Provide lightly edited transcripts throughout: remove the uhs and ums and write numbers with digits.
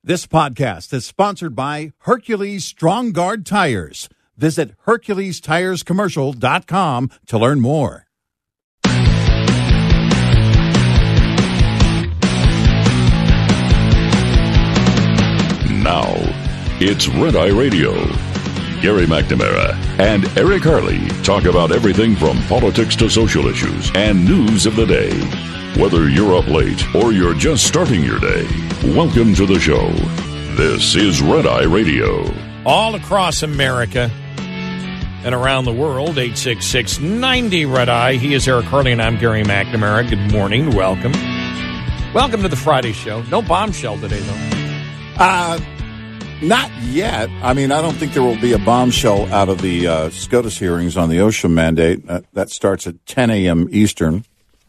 This podcast is sponsored by Hercules Strong Guard Tires. Visit HerculesTiresCommercial.com to learn more. Now, it's Red Eye Radio. Gary McNamara and Eric Harley talk about everything from politics to social issues and news of the day. Whether you're up late or you're just starting your day, welcome to the show. This is Red Eye Radio. All across America and around the world, 866-90-RED-EYE. He is Eric Harley, and I'm Gary McNamara. Good morning. Welcome. Welcome to the Friday show. No bombshell today, though. Not yet. I mean, I don't think there will be a bombshell out of the SCOTUS hearings on the OSHA mandate. That starts at 10 a.m. Eastern.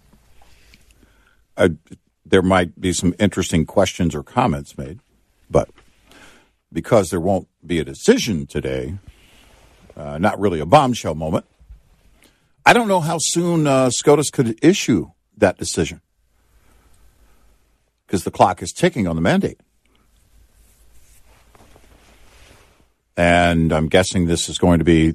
There might be some interesting questions or comments made, but because there won't be a decision today, not really a bombshell moment, I don't know how soon SCOTUS could issue that decision because the clock is ticking on the mandate. And I'm guessing this is,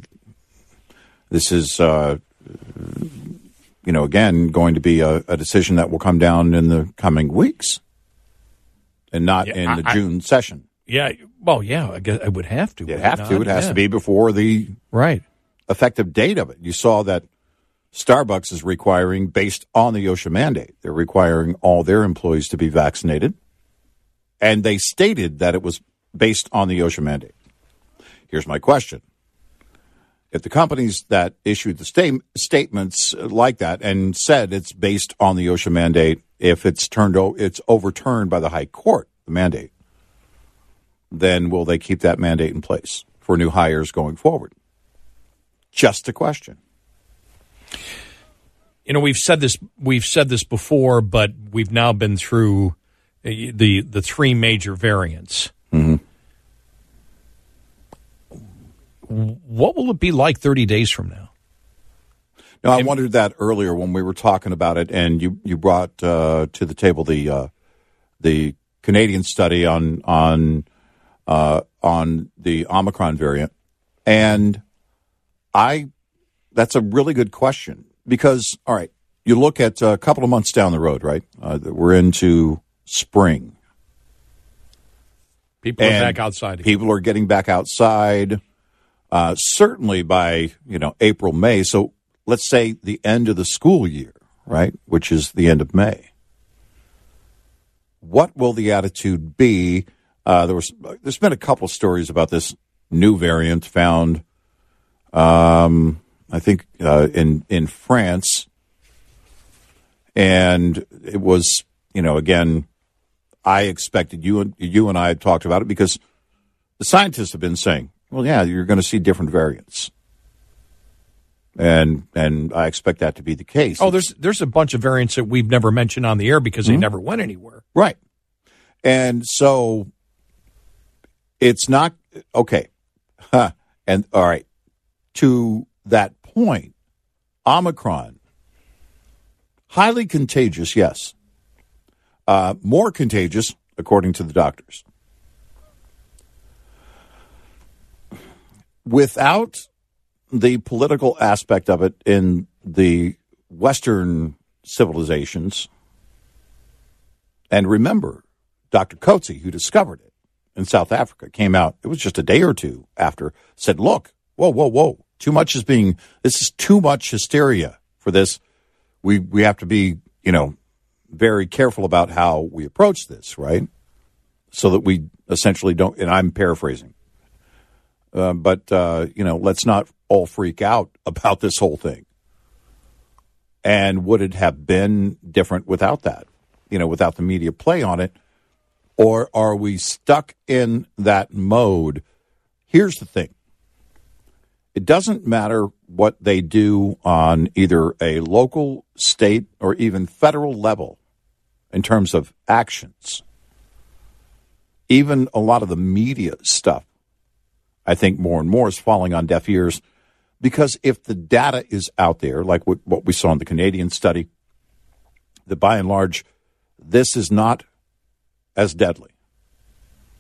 again, going to be a decision that will come down in the coming weeks and not in the June session. Yeah. Well, yeah, I guess I would have to. It has to be before the effective date of it. You saw that Starbucks is requiring, based on the OSHA mandate, they're requiring all their employees to be vaccinated. And they stated that it was based on the OSHA mandate. Here's my question. If the companies that issued the statements like that and said it's based on the OSHA mandate, if it's overturned by the High Court, the mandate, then will they keep that mandate in place for new hires going forward? Just a question. You know, we've said this before, but we've now been through the three major variants. Mm-hmm. What will it be like 30 days from now? No, I wondered that earlier when we were talking about it, and you brought to the table the Canadian study on the Omicron variant, and that's a really good question because, all right, you look at a couple of months down the road, right? We're into spring. People are back outside. People are getting back outside. Certainly by, April, May. So let's say the end of the school year, right, which is the end of May. What will the attitude be? There's been a couple stories about this new variant found, I think, in France. And it was, again, I expected you and I had talked about it because the scientists have been saying, well, yeah, you're going to see different variants, and I expect that to be the case. Oh, there's a bunch of variants that we've never mentioned on the air because they never went anywhere. Right, and so it's not okay. And all right, to that point, Omicron, highly contagious, yes, more contagious according to the doctors. Without the political aspect of it in the Western civilizations, and remember, Dr. Coetzee, who discovered it in South Africa, came out, it was just a day or two after, said, look, whoa, this is too much hysteria for this. We have to be, very careful about how we approach this, right? So that we essentially don't, and I'm paraphrasing, but let's not all freak out about this whole thing. And would it have been different without that, without the media play on it? Or are we stuck in that mode? Here's the thing. It doesn't matter what they do on either a local, state, or even federal level in terms of actions. Even a lot of the media stuff, I think more and more is falling on deaf ears because if the data is out there, like what we saw in the Canadian study, that by and large, this is not as deadly.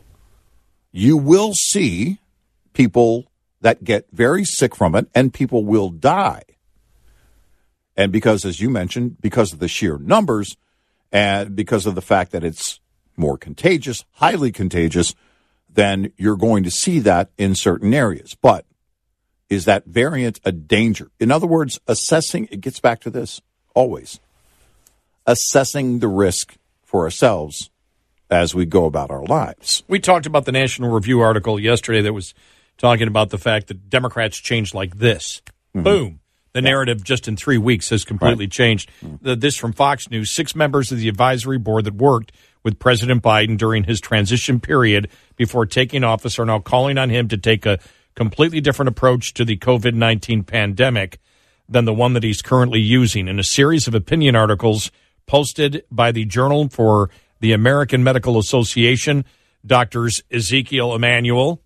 you will see people that get very sick from it, and people will die. And because, as you mentioned, because of the sheer numbers and because of the fact that it's more contagious, highly contagious, then you're going to see that in certain areas. But is that variant a danger? In other words, assessing, it gets back to this always, assessing the risk for ourselves as we go about our lives. We talked about the National Review article yesterday that was talking about the fact that Democrats changed like this. Mm-hmm. Boom. The narrative just in 3 weeks has completely changed. This from Fox News. 6 members of the advisory board that worked with President Biden during his transition period before taking office are now calling on him to take a completely different approach to the COVID-19 pandemic than the one that he's currently using. In a series of opinion articles posted by the Journal for the American Medical Association, Drs. Ezekiel Emanuel,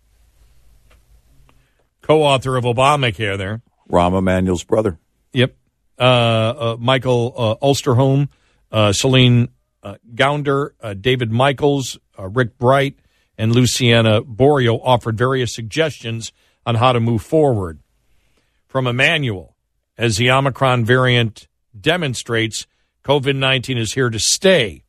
co-author of Obamacare there. Rahm Emanuel's brother. Yep. Michael Osterholm, Celine Gounder, David Michaels, Rick Bright, and Luciana Borio offered various suggestions on how to move forward. From Emanuel, as the Omicron variant demonstrates, COVID-19 is here to stay.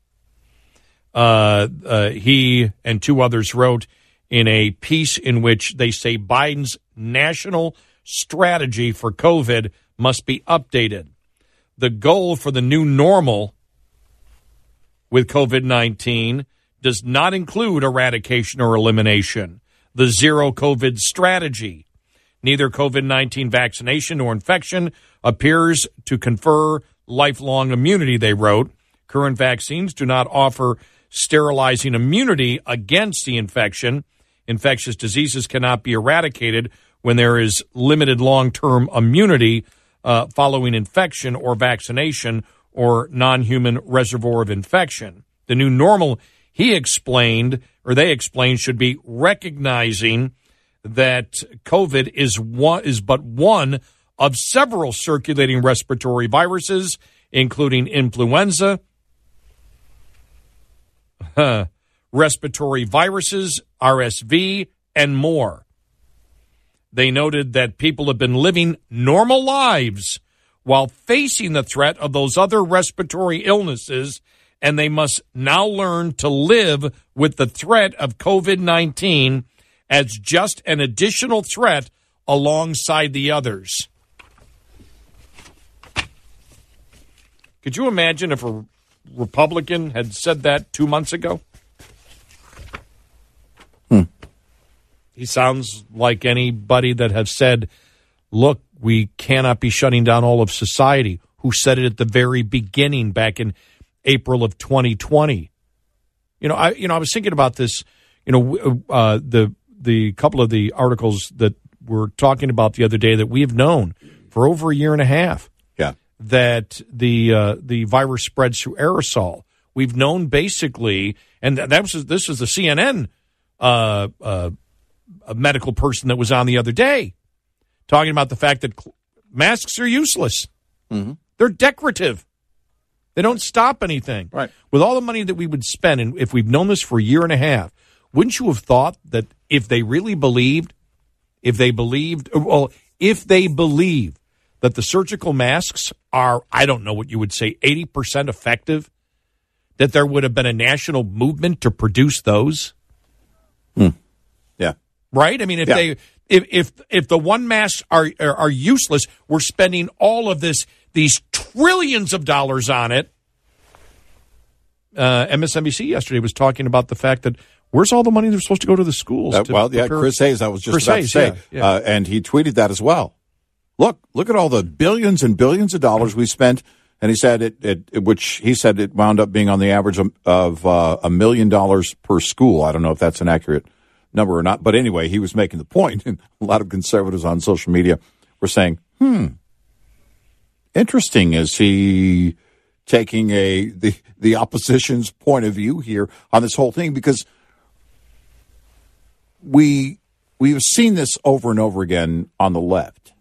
He and 2 others wrote in a piece in which they say Biden's national strategy for COVID must be updated. The goal for the new normal with COVID-19 does not include eradication or elimination. The zero COVID strategy. Neither COVID-19 vaccination nor infection appears to confer lifelong immunity, they wrote. Current vaccines do not offer sterilizing immunity against the infection. Infectious diseases cannot be eradicated when there is limited long-term immunity following infection or vaccination or non-human reservoir of infection. The new normal, they explained, should be recognizing that COVID is but one of several circulating respiratory viruses, including influenza, respiratory viruses, RSV, and more. They noted that people have been living normal lives while facing the threat of those other respiratory illnesses, and they must now learn to live with the threat of COVID-19 as just an additional threat alongside the others. Could you imagine if a Republican had said that 2 months ago? He sounds like anybody that has said, look, we cannot be shutting down all of society, who said it at the very beginning back in April of 2020. I was thinking about this, the couple of the articles that we're talking about the other day that we've known for over a year and a half. Yeah. That the virus spreads through aerosol. We've known basically, and this was the CNN a medical person that was on the other day talking about the fact that masks are useless. Mm-hmm. They're decorative. They don't stop anything. Right. With all the money that we would spend, and if we've known this for a year and a half, wouldn't you have thought that if they believed that the surgical masks are, I don't know what you would say, 80% effective, that there would have been a national movement to produce those? Yeah. Right? I mean, if the one masks are useless, we're spending all of these trillions of dollars on it. MSNBC yesterday was talking about the fact that where's all the money they're supposed to go to the schools? Chris Hayes, I was just about to say. Yeah. And he tweeted that as well. Look at all the billions and billions of dollars we spent. And he said it wound up being on the average of $1 million per school. I don't know if that's an accurate number or not. But anyway, he was making the point, and a lot of conservatives on social media were saying, interesting. Is he taking the opposition's point of view here on this whole thing? Because we've seen this over and over again on the left,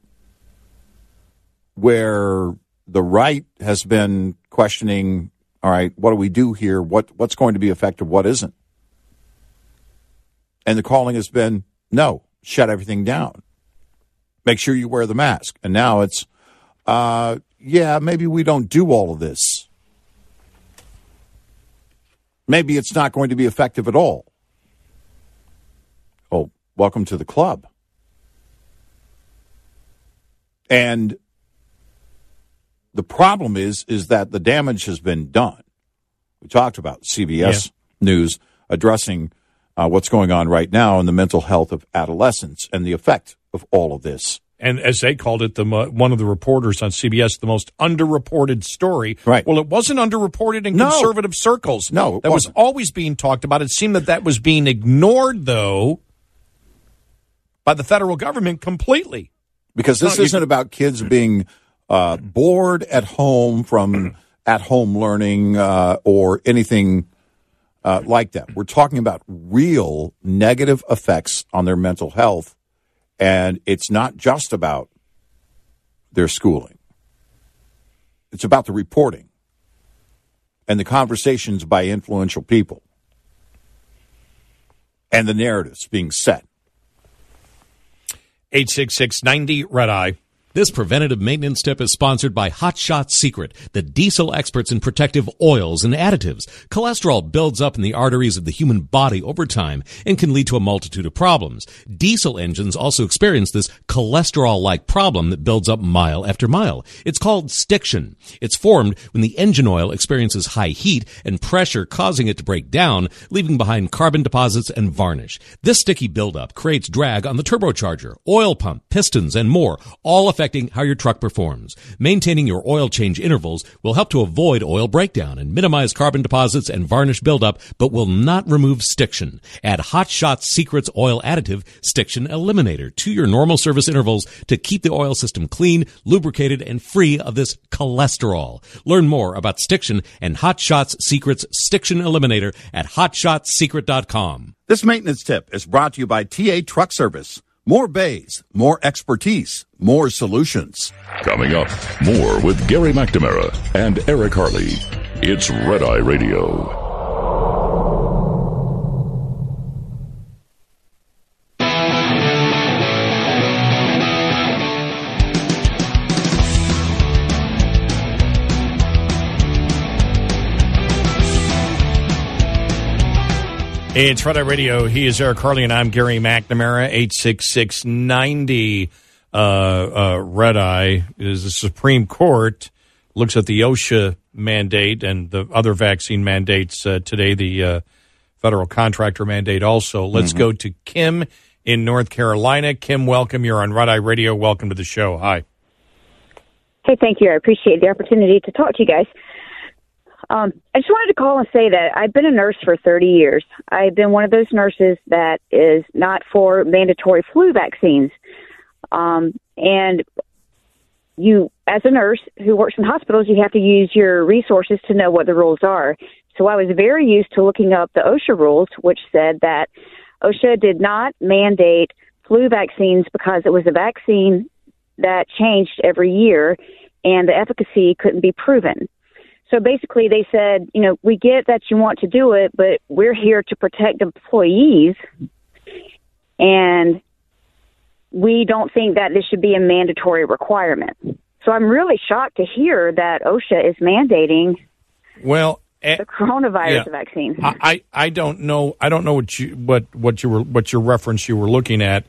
where the right has been questioning, all right, what do we do here? What's going to be effective? What isn't? And the calling has been, no, shut everything down. Make sure you wear the mask. And now it's, maybe we don't do all of this. Maybe it's not going to be effective at all. Oh, welcome to the club. And the problem is that the damage has been done. We talked about CBS News addressing what's going on right now in the mental health of adolescents and the effect of all of this. And as they called it, one of the reporters on CBS, the most underreported story. Right. Well, it wasn't underreported in conservative circles. No, that was always being talked about. It seemed that was being ignored, though, by the federal government completely. Because this isn't about kids being bored at home from at-home learning or anything like that. We're talking about real negative effects on their mental health. And it's not just about their schooling. It's about the reporting and the conversations by influential people and the narratives being set. 866-90-RED-I. This preventative maintenance tip is sponsored by Hot Shot Secret, the diesel experts in protective oils and additives. Cholesterol builds up in the arteries of the human body over time and can lead to a multitude of problems. Diesel engines also experience this cholesterol-like problem that builds up mile after mile. It's called stiction. It's formed when the engine oil experiences high heat and pressure, causing it to break down, leaving behind carbon deposits and varnish. This sticky buildup creates drag on the turbocharger, oil pump, pistons, and more, all affecting how your truck performs. Maintaining your oil change intervals will help to avoid oil breakdown and minimize carbon deposits and varnish buildup, but will not remove stiction. Add Hot Shot Secret's oil additive, Stiction Eliminator, to your normal service intervals to keep the oil system clean, lubricated, and free of this cholesterol. Learn more about Stiction and Hot Shot Secret's Stiction Eliminator at hotshotsecret.com. This maintenance tip is brought to you by TA Truck Service. More bays, more expertise, more solutions. Coming up, more with Gary McNamara and Eric Harley. It's Red Eye Radio. It's Red Eye Radio. He is Eric Harley, and I'm Gary McNamara. 866-90 Red Eye is the Supreme Court looks at the OSHA mandate and the other vaccine mandates today, the federal contractor mandate also. Let's go to Kim in North Carolina. Kim, welcome. You're on Red Eye Radio. Welcome to the show. Hi. Hey, thank you. I appreciate the opportunity to talk to you guys. I just wanted to call and say that I've been a nurse for 30 years. I've been one of those nurses that is not for mandatory flu vaccines. And you, as a nurse who works in hospitals, you have to use your resources to know what the rules are. So I was very used to looking up the OSHA rules, which said that OSHA did not mandate flu vaccines because it was a vaccine that changed every year and the efficacy couldn't be proven. So basically they said, you know, we get that you want to do it, but we're here to protect employees, and we don't think that this should be a mandatory requirement. So I'm really shocked to hear that OSHA is mandating the coronavirus vaccine. I don't know what your reference you were looking at.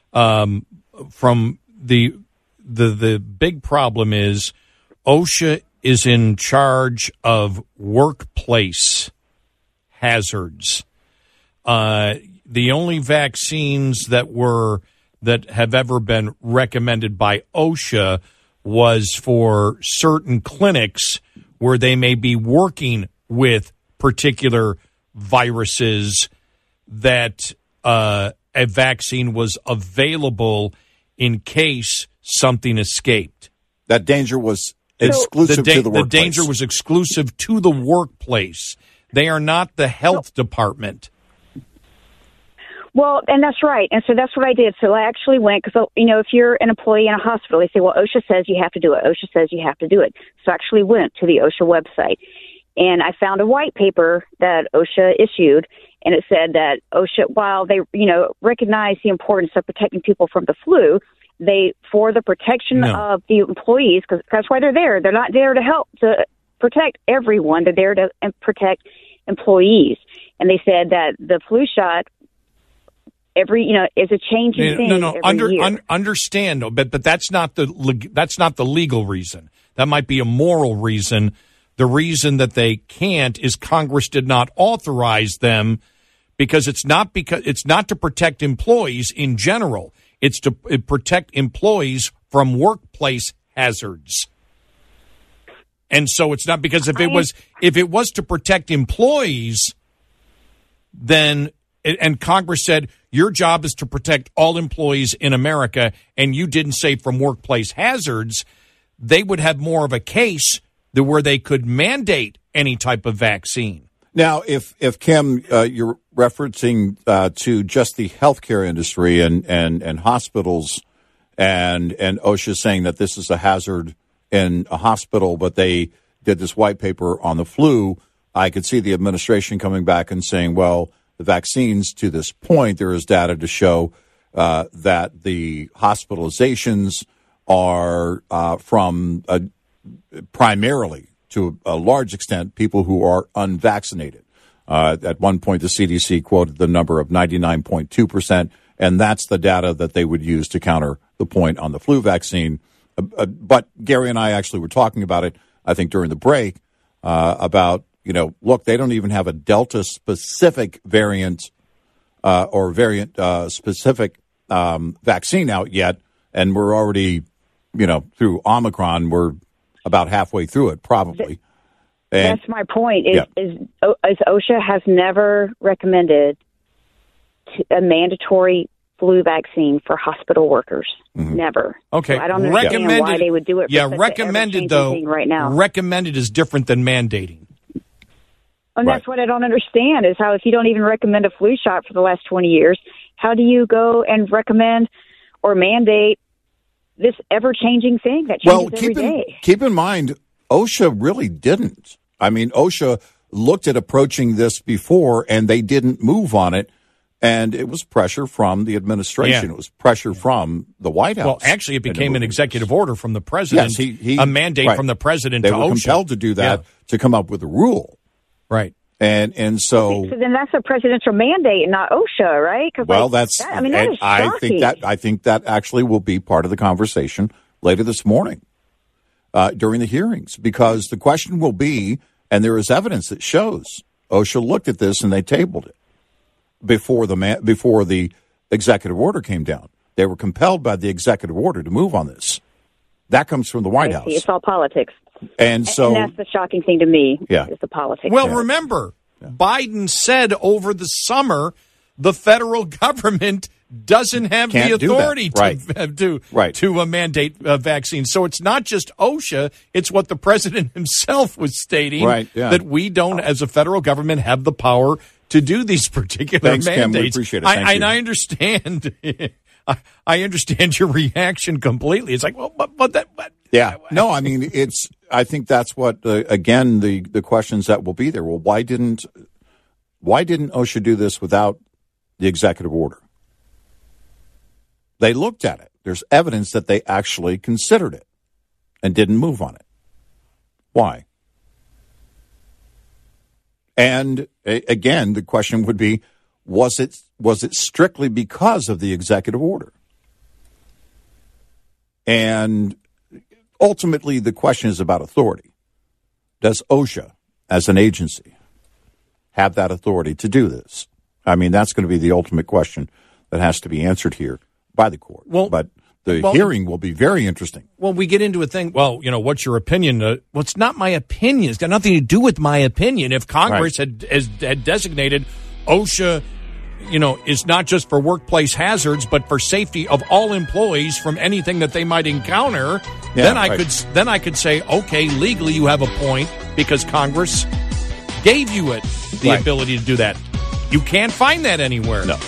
From the big problem is OSHA is in charge of workplace hazards. The only vaccines that have ever been recommended by OSHA was for certain clinics where they may be working with particular viruses that a vaccine was available in case something escaped. That danger was exclusive to the workplace. The danger was exclusive to the workplace. They are not the health department. Well, and that's right. And so that's what I did. So I actually went, because, you know, if you're an employee in a hospital, they say, well, OSHA says you have to do it. OSHA says you have to do it. So I actually went to the OSHA website. And I found a white paper that OSHA issued, and it said that OSHA, while they, recognize the importance of protecting people from the flu, for the protection of the employees, because that's why they're there. They're not there to help to protect everyone. They're there to protect employees. And they said that the flu shot is a changing thing. Understand, but that's not the legal reason. That might be a moral reason. The reason that they can't is Congress did not authorize them, because it's not to protect employees in general. It's to protect employees from workplace hazards. And so it's not, because if it was to protect employees, then and Congress said your job is to protect all employees in America, and you didn't say from workplace hazards, they would have more of a case where they could mandate any type of vaccine. Now, if Kim, you're referencing to just the healthcare industry and hospitals, and OSHA saying that this is a hazard in a hospital, but they did this white paper on the flu, I could see the administration coming back and saying, well, the vaccines, to this point, there is data to show that the hospitalizations are from primarily, to a large extent, people who are unvaccinated. At one point, the CDC quoted the number of 99.2%, and that's the data that they would use to counter the point on the flu vaccine. But Gary and I actually were talking about it, I think, during the break, about, look, they don't even have a Delta-specific variant or variant-specific vaccine out yet, and we're already, through Omicron, we're about halfway through it, probably. And, that's my point, is OSHA has never recommended a mandatory flu vaccine for hospital workers. Mm-hmm. Never. Okay. So I don't understand why they would do it. Recommended, though, right now. Recommended is different than mandating. And that's what I don't understand, is how if you don't even recommend a flu shot for the last 20 years, how do you go and recommend or mandate this ever-changing thing that changes every day? Keep in mind, OSHA really didn't. I mean, OSHA looked at approaching this before, and they didn't move on it. And it was pressure from the administration. Yeah. It was pressure from the White House. Well, actually, it became an executive order from the president. Yes, a mandate from the president to OSHA. They were compelled to do that to come up with a rule. Right. And so... Okay, so then that's a presidential mandate and not OSHA, right? Well, that is shocking. I think that actually will be part of the conversation later this morning during the hearings, because the question will be, and there is evidence that shows OSHA looked at this and they tabled it before the executive order came down. They were compelled by the executive order to move on this. That comes from the White House. It's all politics. And that's the shocking thing to me, is the politics. Well, remember, Biden said over the summer the federal government doesn't have the authority to mandate vaccines. So it's not just OSHA, it's what the president himself was stating, that we don't, as a federal government, have the power to do these particular mandates. Kim, we appreciate it. And I understand. I understand your reaction completely. It's like, well, but that. But, no, I mean, I think that's what again the questions that will be there. Well, why didn't OSHA do this without the executive order? They looked at it. There's evidence that they actually considered it and didn't move on it. Why? And again, the question would be, was it strictly because of the executive order? And ultimately, the question is about authority. Does OSHA, as an agency, have that authority to do this? I mean, that's going to be the ultimate question that has to be answered here by the court. But the hearing will be very interesting. Well, we get into a thing, what's your opinion? Well, it's not my opinion. It's got nothing to do with my opinion. If Congress had designated OSHA, is not just for workplace hazards, but for safety of all employees from anything that they might encounter, then I could say, okay, legally you have a point because Congress gave you the ability to do that. You can't find that anywhere. No.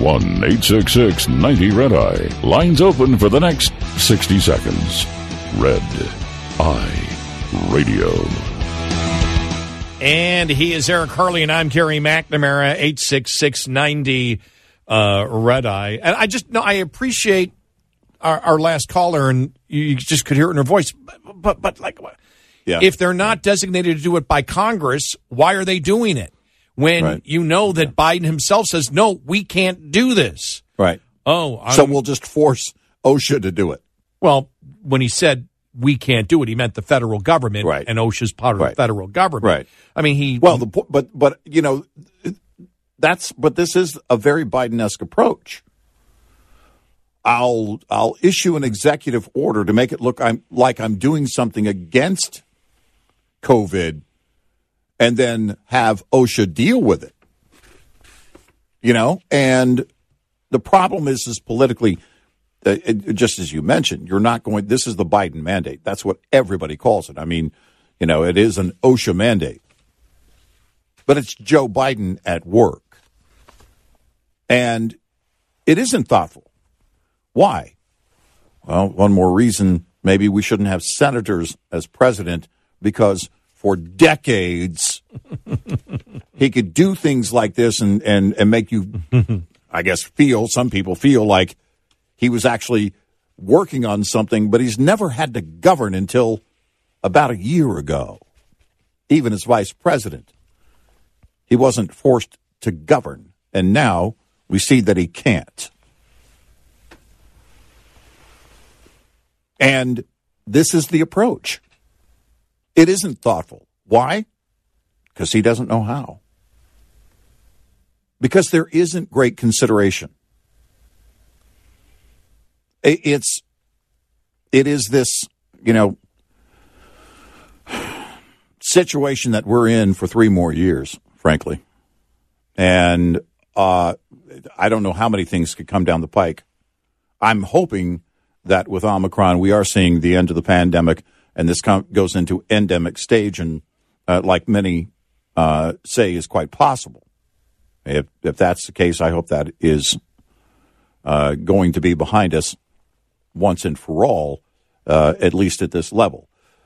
1-866-90-RED-EYE. Lines open for the next 60 seconds. Red Eye Radio. And he is Eric Harley, and I'm Gary McNamara, 866-90 Red Eye. And I appreciate our last caller, and you just could hear it in her voice. But like, Yeah. if they're not designated to do it by Congress, why are they doing it? When you know that Biden himself says, no, we can't do this. Right. So we'll just force OSHA to do it. Well, when he said we can't do it, he meant the federal government, Right. and OSHA's part of the federal government. Right. I mean, but you know, but this is a very Biden-esque approach. I'll issue an executive order to make it look like I'm doing something against COVID, and then have OSHA deal with it. You know, and the problem is politically, just as you mentioned, you're not going. This is the Biden mandate. That's what everybody calls it. I mean, you know, it is an OSHA mandate, but it's Joe Biden at work, and it isn't thoughtful. Why? Well, one more reason maybe we shouldn't have senators as president, because for decades he could do things like this and make you, I guess, some people feel like he was actually working on something, but he's never had to govern until about a year ago. Even as vice president, he wasn't forced to govern, and now we see that he can't. And this is the approach. It isn't thoughtful. Why? Because he doesn't know how. Because there isn't great consideration. It is this, you know, situation that we're in for 3 more years, frankly. And I don't know how many things could come down the pike. I'm hoping that with Omicron, we are seeing the end of the pandemic, and this goes into endemic stage, and like many say, is quite possible. If that's the case, I hope that is going to be behind us once and for all, at least at this level.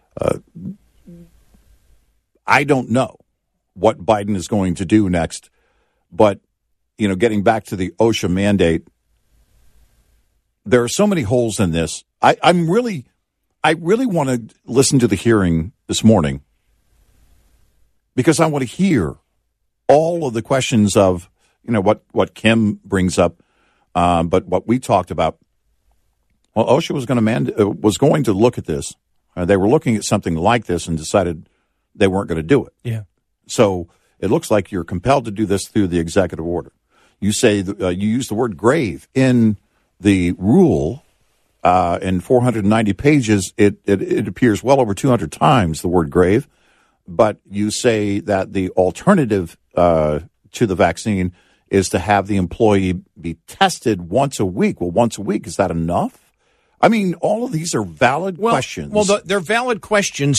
I don't know what Biden is going to do next, but, you know, getting back to the OSHA mandate, there are so many holes in this. I really want to listen to the hearing this morning, because I want to hear all of the questions of, you know, what Kim brings up, but what we talked about. Well, OSHA was going to look at this. They were looking at something like this and decided they weren't going to do it. Yeah. So it looks like you're compelled to do this through the executive order. You say you use the word grave in the rule. In 490 pages, it appears well over 200 times, the word grave. But you say that the alternative to the vaccine is to have the employee be tested once a week. Well, once a week, is that enough? I mean, all of these are valid questions. Well, they're valid questions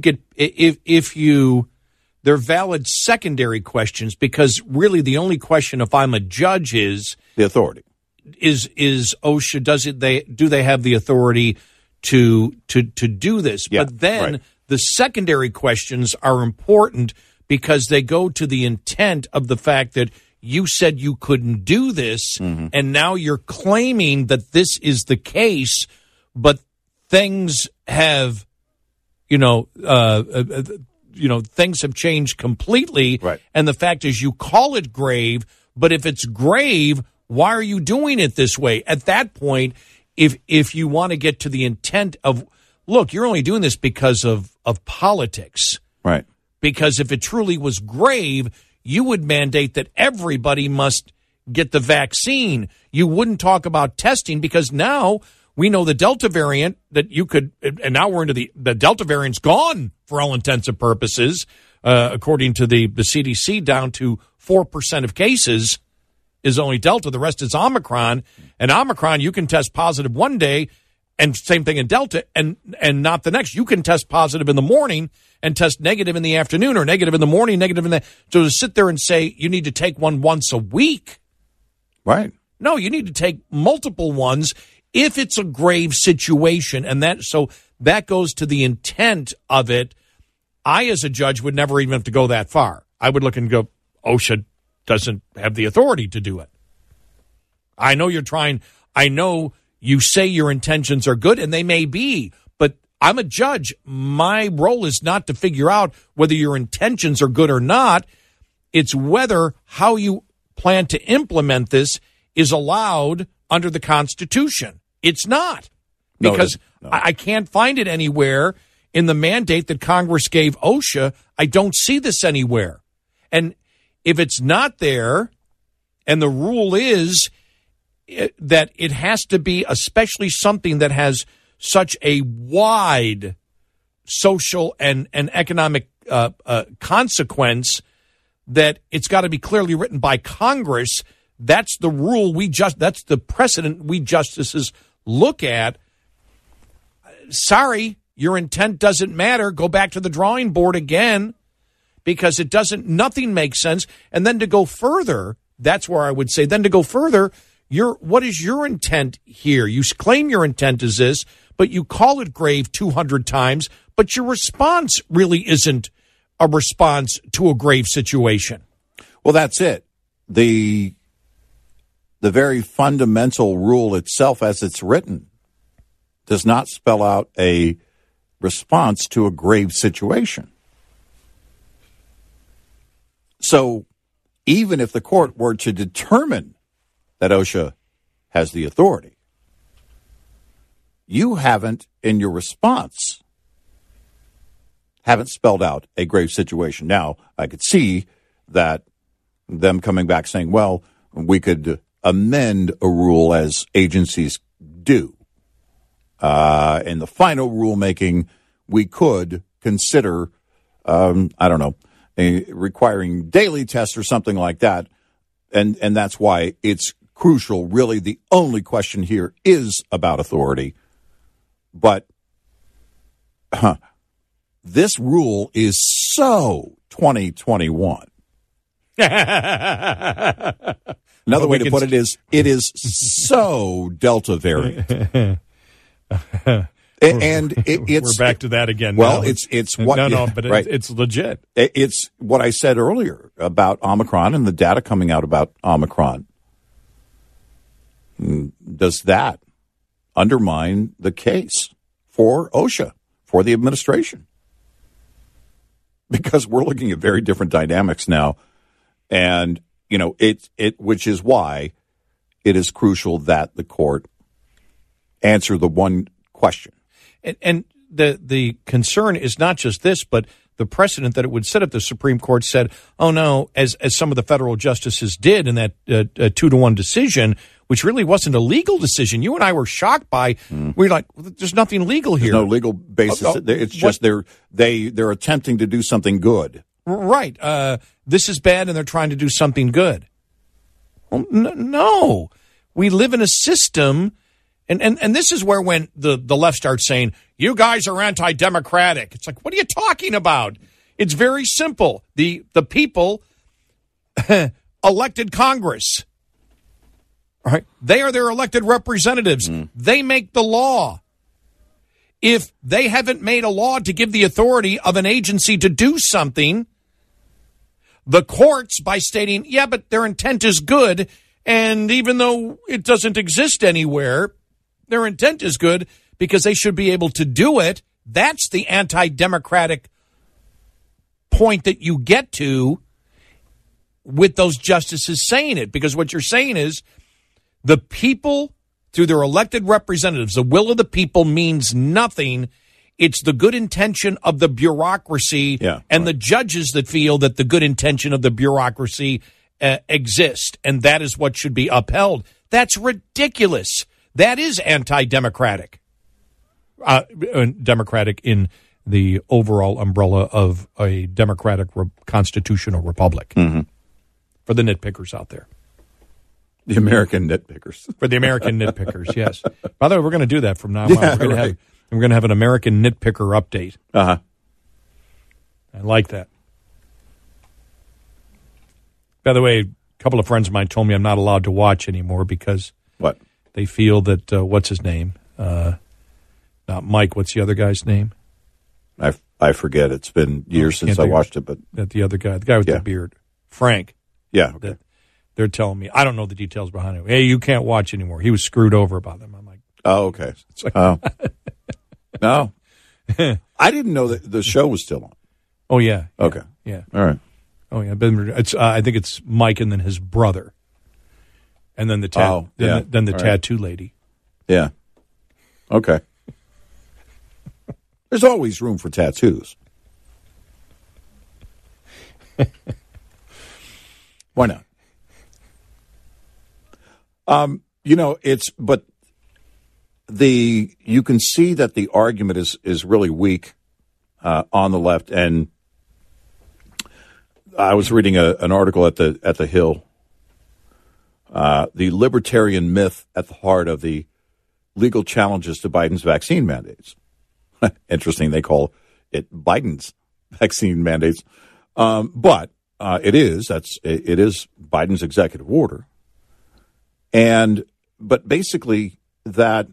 they're valid secondary questions, because really the only question, if I'm a judge, is the authority. Is OSHA, do they have the authority to do this? Yeah, but then the secondary questions are important, because they go to the intent of the fact that you said you couldn't do this, and now you're claiming that this is the case, but things have, things have changed completely. Right. And the fact is, you call it grave, but if it's grave, why are you doing it this way? At that point, if you want to get to the intent of, look, you're only doing this because of politics. Right. Because if it truly was grave, you would mandate that everybody must get the vaccine. You wouldn't talk about testing, because now we know the Delta variant that you could, and now we're into the Delta variant's gone for all intents and purposes, according to the CDC, down to 4% of cases is only Delta. The rest is Omicron. And Omicron, you can test positive one day, and same thing in Delta, and not the next. You can test positive in the morning and test negative in the afternoon, or negative in the morning, negative in the... So to sit there and say you need to take one once a week. Right. No, you need to take multiple ones if it's a grave situation. And that goes to the intent of it. I, as a judge, would never even have to go that far. I would look and go, OSHA doesn't have the authority to do it. I know you say your intentions are good, and they may be, but I'm a judge. My role is not to figure out whether your intentions are good or not. It's whether how you plan to implement this is allowed under the Constitution. It's not, because I can't find it anywhere in the mandate that Congress gave OSHA. I don't see this anywhere. And if it's not there, and the rule is that it has to be especially something that has such a wide social and economic consequence that it's got to be clearly written by Congress, that's the rule that's the precedent we justices look at. Sorry, your intent doesn't matter. Go back to the drawing board again, because nothing makes sense. And then to go further, that's where I would say, what is your intent here? You claim your intent is this, but you call it grave 200 times, but your response really isn't a response to a grave situation. Well, that's it. The very fundamental rule itself, as it's written, does not spell out a response to a grave situation. So even if the court were to determine that OSHA has the authority, you haven't, in your response, haven't spelled out a grave situation. Now, I could see that them coming back saying, well, we could amend a rule as agencies do. In the final rulemaking, we could consider, requiring daily tests or something like that. And that's why it's crucial. Really, the only question here is about authority. But this rule is so 2021. Another way to put it is so Delta variant. And it's we're back to that again. Well, now. it's what but right. It's legit. It's what I said earlier about Omicron and the data coming out about Omicron. Does that undermine the case for OSHA, for the administration? Because we're looking at very different dynamics now, and which is why it is crucial that the court answer the one question. And the concern is not just this, but the precedent that it would set up. The Supreme Court said, oh, no, as some of the federal justices did in that 2-1 decision, which really wasn't a legal decision. You and I were shocked by. We're like, there's nothing legal here. There's no legal basis. It's just they're attempting to do something good. Right. This is bad, and they're trying to do something good. Well, no. We live in a system. And this is where when the left starts saying, you guys are anti-democratic. It's like, what are you talking about? It's very simple. The people elected Congress. Right? They are their elected representatives. They make the law. If they haven't made a law to give the authority of an agency to do something, the courts, by stating, yeah, but their intent is good, and even though it doesn't exist anywhere, their intent is good because they should be able to do it. That's the anti-democratic point that you get to with those justices saying it. Because what you're saying is the people, through their elected representatives, the will of the people means nothing. It's the good intention of the bureaucracy and the judges that feel that the good intention of the bureaucracy exists, and that is what should be upheld. That's ridiculous. That is anti-democratic. Democratic in the overall umbrella of a democratic constitutional republic. For the nitpickers out there. The American nitpickers. For the American nitpickers, yes. By the way, we're going to do that from now on. We're going to have an American nitpicker update. Uh-huh. I like that. By the way, couple of friends of mine told me I'm not allowed to watch anymore because What? they feel that, what's his name? Not Mike, what's the other guy's name? I forget. It's been years since I watched it, but the other guy, the guy with the beard, Frank. Yeah, okay. They're telling me, I don't know the details behind it. Hey, you can't watch anymore. He was screwed over about them. I'm like, oh, okay. it's like, No, I didn't know that the show was still on. oh yeah, Okay, yeah, all right. oh yeah. But it's I think it's Mike and then his brother, and then the then the All right. tattoo lady. Yeah. Okay. There's always room for tattoos. Why not? But you can see that the argument is really weak on the left. And I was reading an article at the Hill, the libertarian myth at the heart of the legal challenges to Biden's vaccine mandates. Interesting, they call it Biden's vaccine mandates, but it is Biden's executive order, but basically that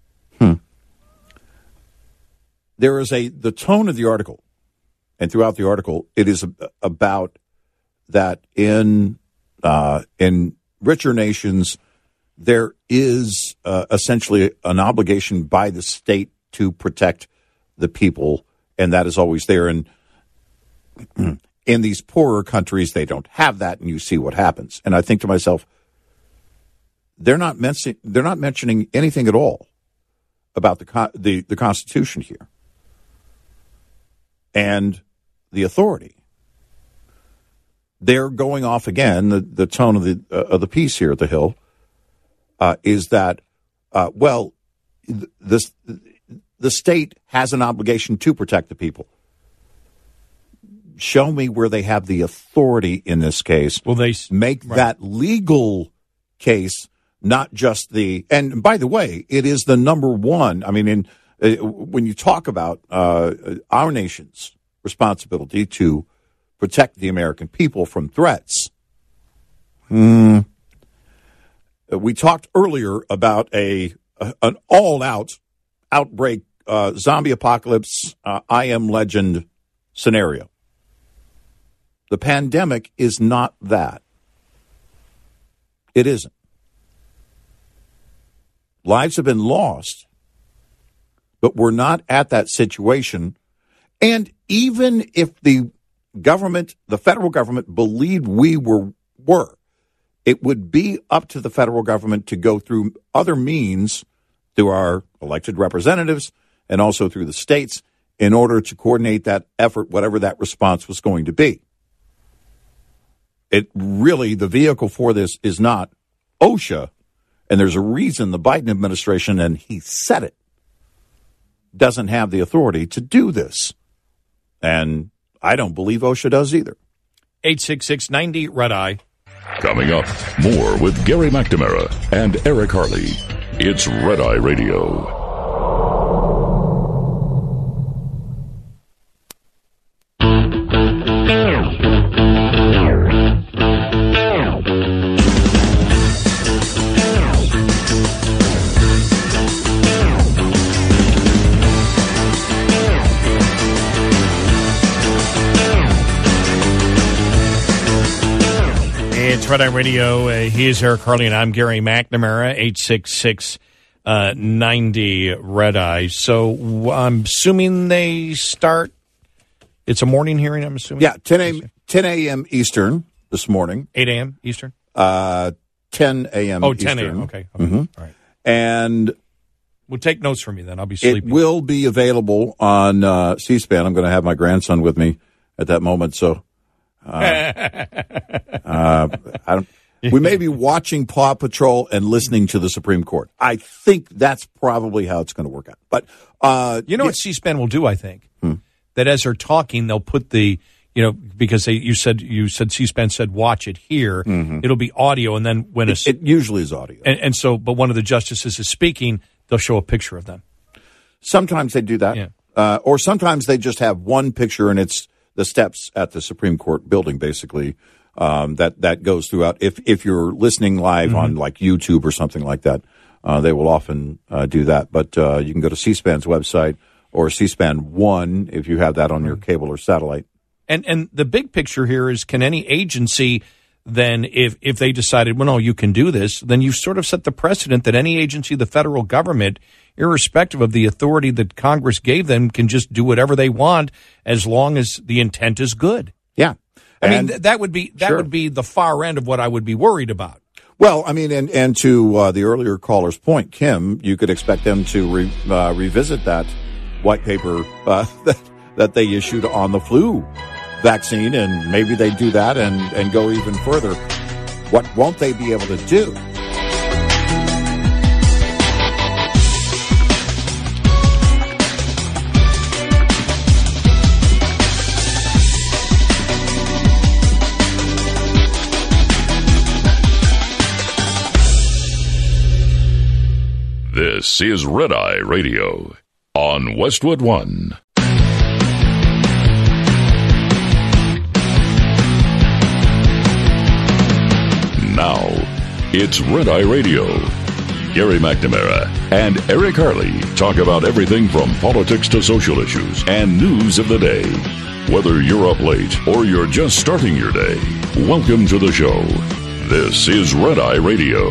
there is the tone of the article, and throughout the article it is about that in richer nations there is essentially an obligation by the state to protect the people, and that is always there. And in these poorer countries, they don't have that, and you see what happens. And I think to myself, they're not mentioning anything at all about the Constitution here and the authority. They're going off again. The tone of the piece here at the Hill is that the state has an obligation to protect the people. Show me where they have the authority in this case. Well, they make that legal case, not just and by the way, it is the number one. I mean, when you talk about our nation's responsibility to protect the American people from threats, we talked earlier about an all-out outbreak, zombie apocalypse, I Am Legend scenario. The pandemic is not that. It isn't. Lives have been lost, but we're not at that situation. And even if the federal government believed we were, it would be up to the federal government to go through other means, through our elected representatives and also through the states, in order to coordinate that effort, whatever that response was going to be. The vehicle for this is not OSHA, and there's a reason the Biden administration, and he said it, doesn't have the authority to do this. And I don't believe OSHA does either. 866-90 Red Eye. Coming up, more with Gary McNamara and Eric Harley. It's Red Eye Radio. It's Red Eye Radio. He is Eric Harley, and I'm Gary McNamara, 866-90 Red Eye. So I'm assuming they start, it's a morning hearing, I'm assuming? Yeah, 10 a.m. Eastern this morning. 8 a.m. Eastern? 10 a.m. Oh, Eastern. 10 a.m., okay. Mm-hmm. All right. And well, take notes from me then. I'll be sleeping. It will be available on C-SPAN. I'm going to have my grandson with me at that moment, so we may be watching Paw Patrol and listening to the Supreme Court. I think that's probably how it's going to work out. But what C-SPAN will do, I think? That as they're talking, they'll put the, because you said C-SPAN said watch it here. Mm-hmm. It'll be audio, and then when it usually is audio. And so, but one of the justices is speaking, they'll show a picture of them. Sometimes they do that. Yeah. Or sometimes they just have one picture, and it's the steps at the Supreme Court building, basically. that goes throughout. If you're listening live on like YouTube or something like that, they will often do that. But you can go to C-SPAN's website or C-SPAN 1 if you have that on your cable or satellite. And the big picture here is, can any agency then, if they decided, well, no, you can do this, then you've sort of set the precedent that any agency, the federal government, irrespective of the authority that Congress gave them, can just do whatever they want as long as the intent is good. Yeah. I mean, that would be the far end of what I would be worried about. Well, I mean, and to the earlier caller's point, Kim, you could expect them to revisit that white paper that they issued on the flu vaccine, and maybe they do that and go even further. What won't they be able to do? This is Red Eye Radio on Westwood One. Now, it's Red Eye Radio. Gary McNamara and Eric Harley talk about everything from politics to social issues and news of the day. Whether you're up late or you're just starting your day, welcome to the show. This is Red Eye Radio.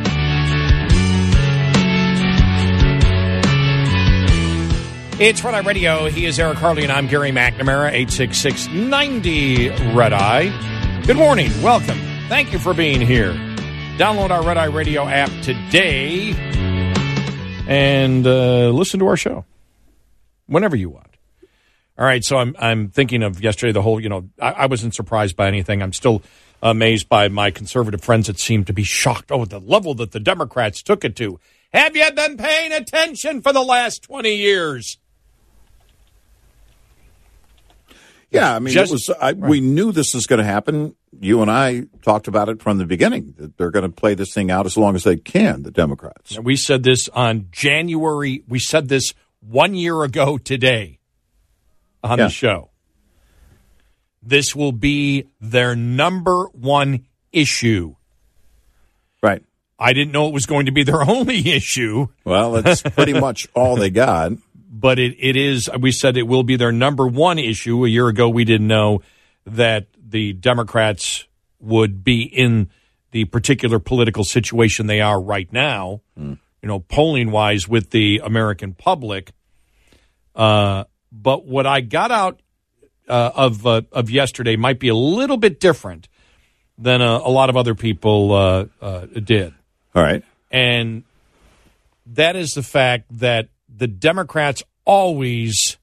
It's Red Eye Radio. He is Eric Harley, and I'm Gary McNamara, 866-90 Red Eye. Good morning. Welcome. Thank you for being here. Download our Red Eye Radio app today and listen to our show whenever you want. All right, so I'm thinking of yesterday, the whole, I wasn't surprised by anything. I'm still amazed by my conservative friends that seem to be shocked at the level that the Democrats took it to. Have you been paying attention for the last 20 years? Yeah, I mean, we knew this was going to happen. You and I talked about it from the beginning, that they're going to play this thing out as long as they can, the Democrats. We said this on January. We said this 1 year ago today on the show. This will be their number one issue. Right. I didn't know it was going to be their only issue. Well, that's pretty much all they got. But it is, we said it will be their number one issue. A year ago, we didn't know that the Democrats would be in the particular political situation they are right now, polling-wise with the American public. But what I got out of yesterday might be a little bit different than a lot of other people did. All right. And that is the fact that the Democrats always,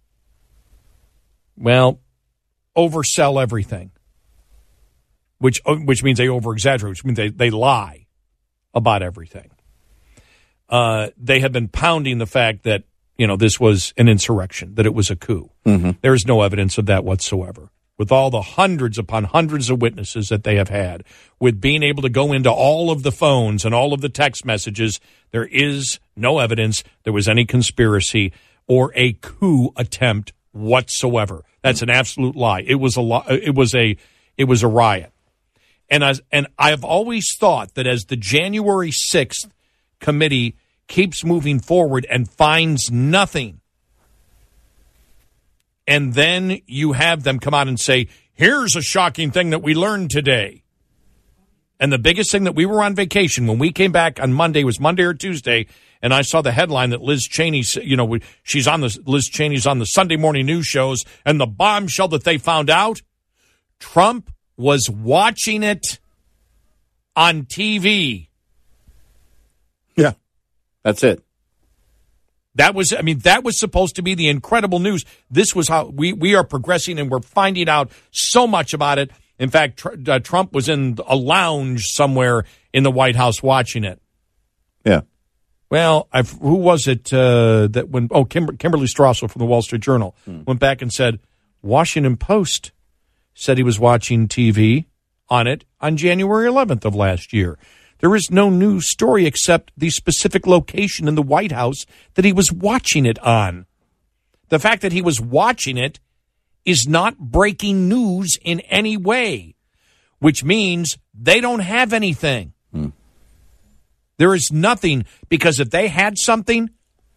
oversell everything, which means they over-exaggerate, which means they lie about everything. They have been pounding the fact that, this was an insurrection, that it was a coup. Mm-hmm. There is no evidence of that whatsoever. With all the hundreds upon hundreds of witnesses that they have had, with being able to go into all of the phones and all of the text messages, there is no evidence there was any conspiracy or a coup attempt whatsoever. That's an absolute lie. It was a riot. And I've always thought that as the January 6th committee keeps moving forward and finds nothing, and then you have them come out and say, here's a shocking thing that we learned today. And the biggest thing that we were on vacation when we came back on Monday, was Monday or Tuesday, and I saw the headline that Liz Cheney, Liz Cheney's on the Sunday morning news shows, and the bombshell that they found out, Trump was watching it on TV. Yeah, that's it. That was supposed to be the incredible news. This was how we are progressing, and we're finding out so much about it. In fact, Trump was in a lounge somewhere in the White House watching it. Yeah. Well, who was it that when? Oh, Kimberly Strassel from the Wall Street Journal went back and said, Washington Post said he was watching TV on it on January 11th of last year. There is no news story except the specific location in the White House that he was watching it on. The fact that he was watching it is not breaking news in any way. which means they don't have anything. There is nothing, because if they had something,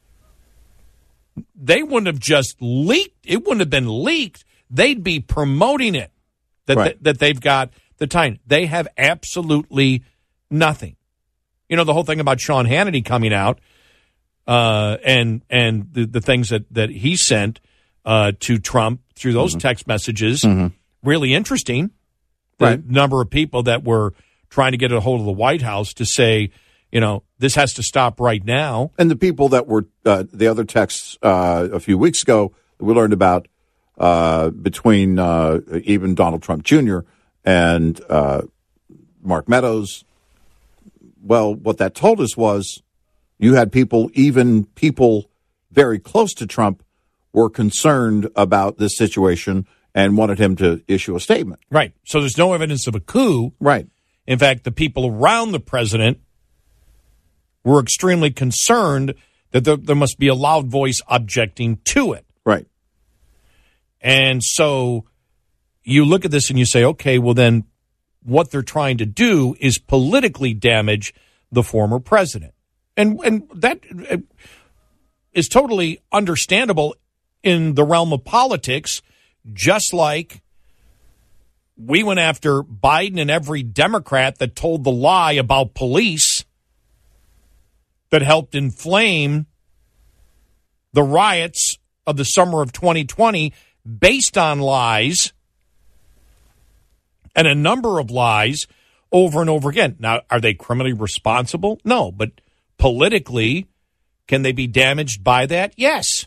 they wouldn't have just leaked. It wouldn't have been leaked. They'd be promoting it, that they've got the time. They have absolutely nothing. You know, the whole thing about Sean Hannity coming out and the things that he sent to Trump through those text messages, really interesting. The number of people that were trying to get a hold of the White House to say, you know, this has to stop right now. And the people that were the other texts a few weeks ago we learned about between even Donald Trump Jr. and Mark Meadows. Well, what that told us was you had people very close to Trump were concerned about this situation and wanted him to issue a statement. Right. So there's no evidence of a coup. Right. In fact, the people around the president were extremely concerned that there must be a loud voice objecting to it. Right. And so you look at this and you say, okay, well then what they're trying to do is politically damage the former president. And that is totally understandable in the realm of politics, just like we went after Biden and every Democrat that told the lie about police that helped inflame the riots of the summer of 2020 based on lies, and a number of lies over and over again. Now, are they criminally responsible? No, but politically, can they be damaged by that? Yes.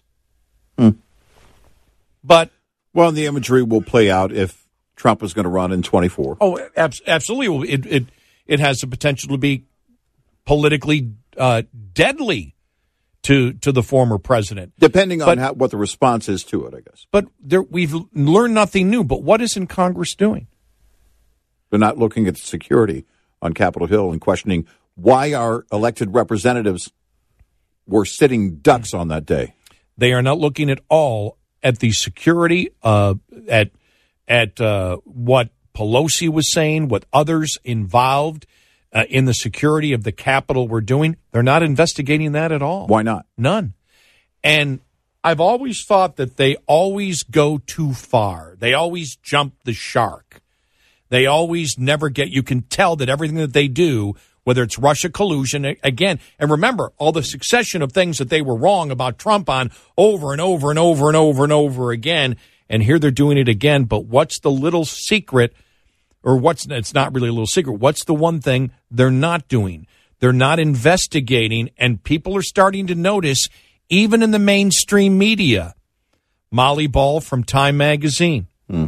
But well, the imagery will play out if Trump is going to run in 24. Oh, absolutely. It has the potential to be politically deadly to the former president, depending on what the response is to it, I guess. But we've learned nothing new. But what isn't Congress doing? They're not looking at security on Capitol Hill and questioning why our elected representatives were sitting ducks on that day. They are not looking at all at the security, at what Pelosi was saying, what others involved in the security of the Capitol were doing. They're not investigating that at all. Why not? None. And I've always thought that they always go too far. They always jump the shark. They always never get, you can tell that everything that they do, whether it's Russia collusion, again, and remember all the succession of things that they were wrong about Trump on over and over and over and over and over again, and here they're doing it again. But what's the little secret, or it's not really a little secret, what's the one thing they're not doing? They're not investigating, and people are starting to notice, even in the mainstream media. Molly Ball from Time Magazine.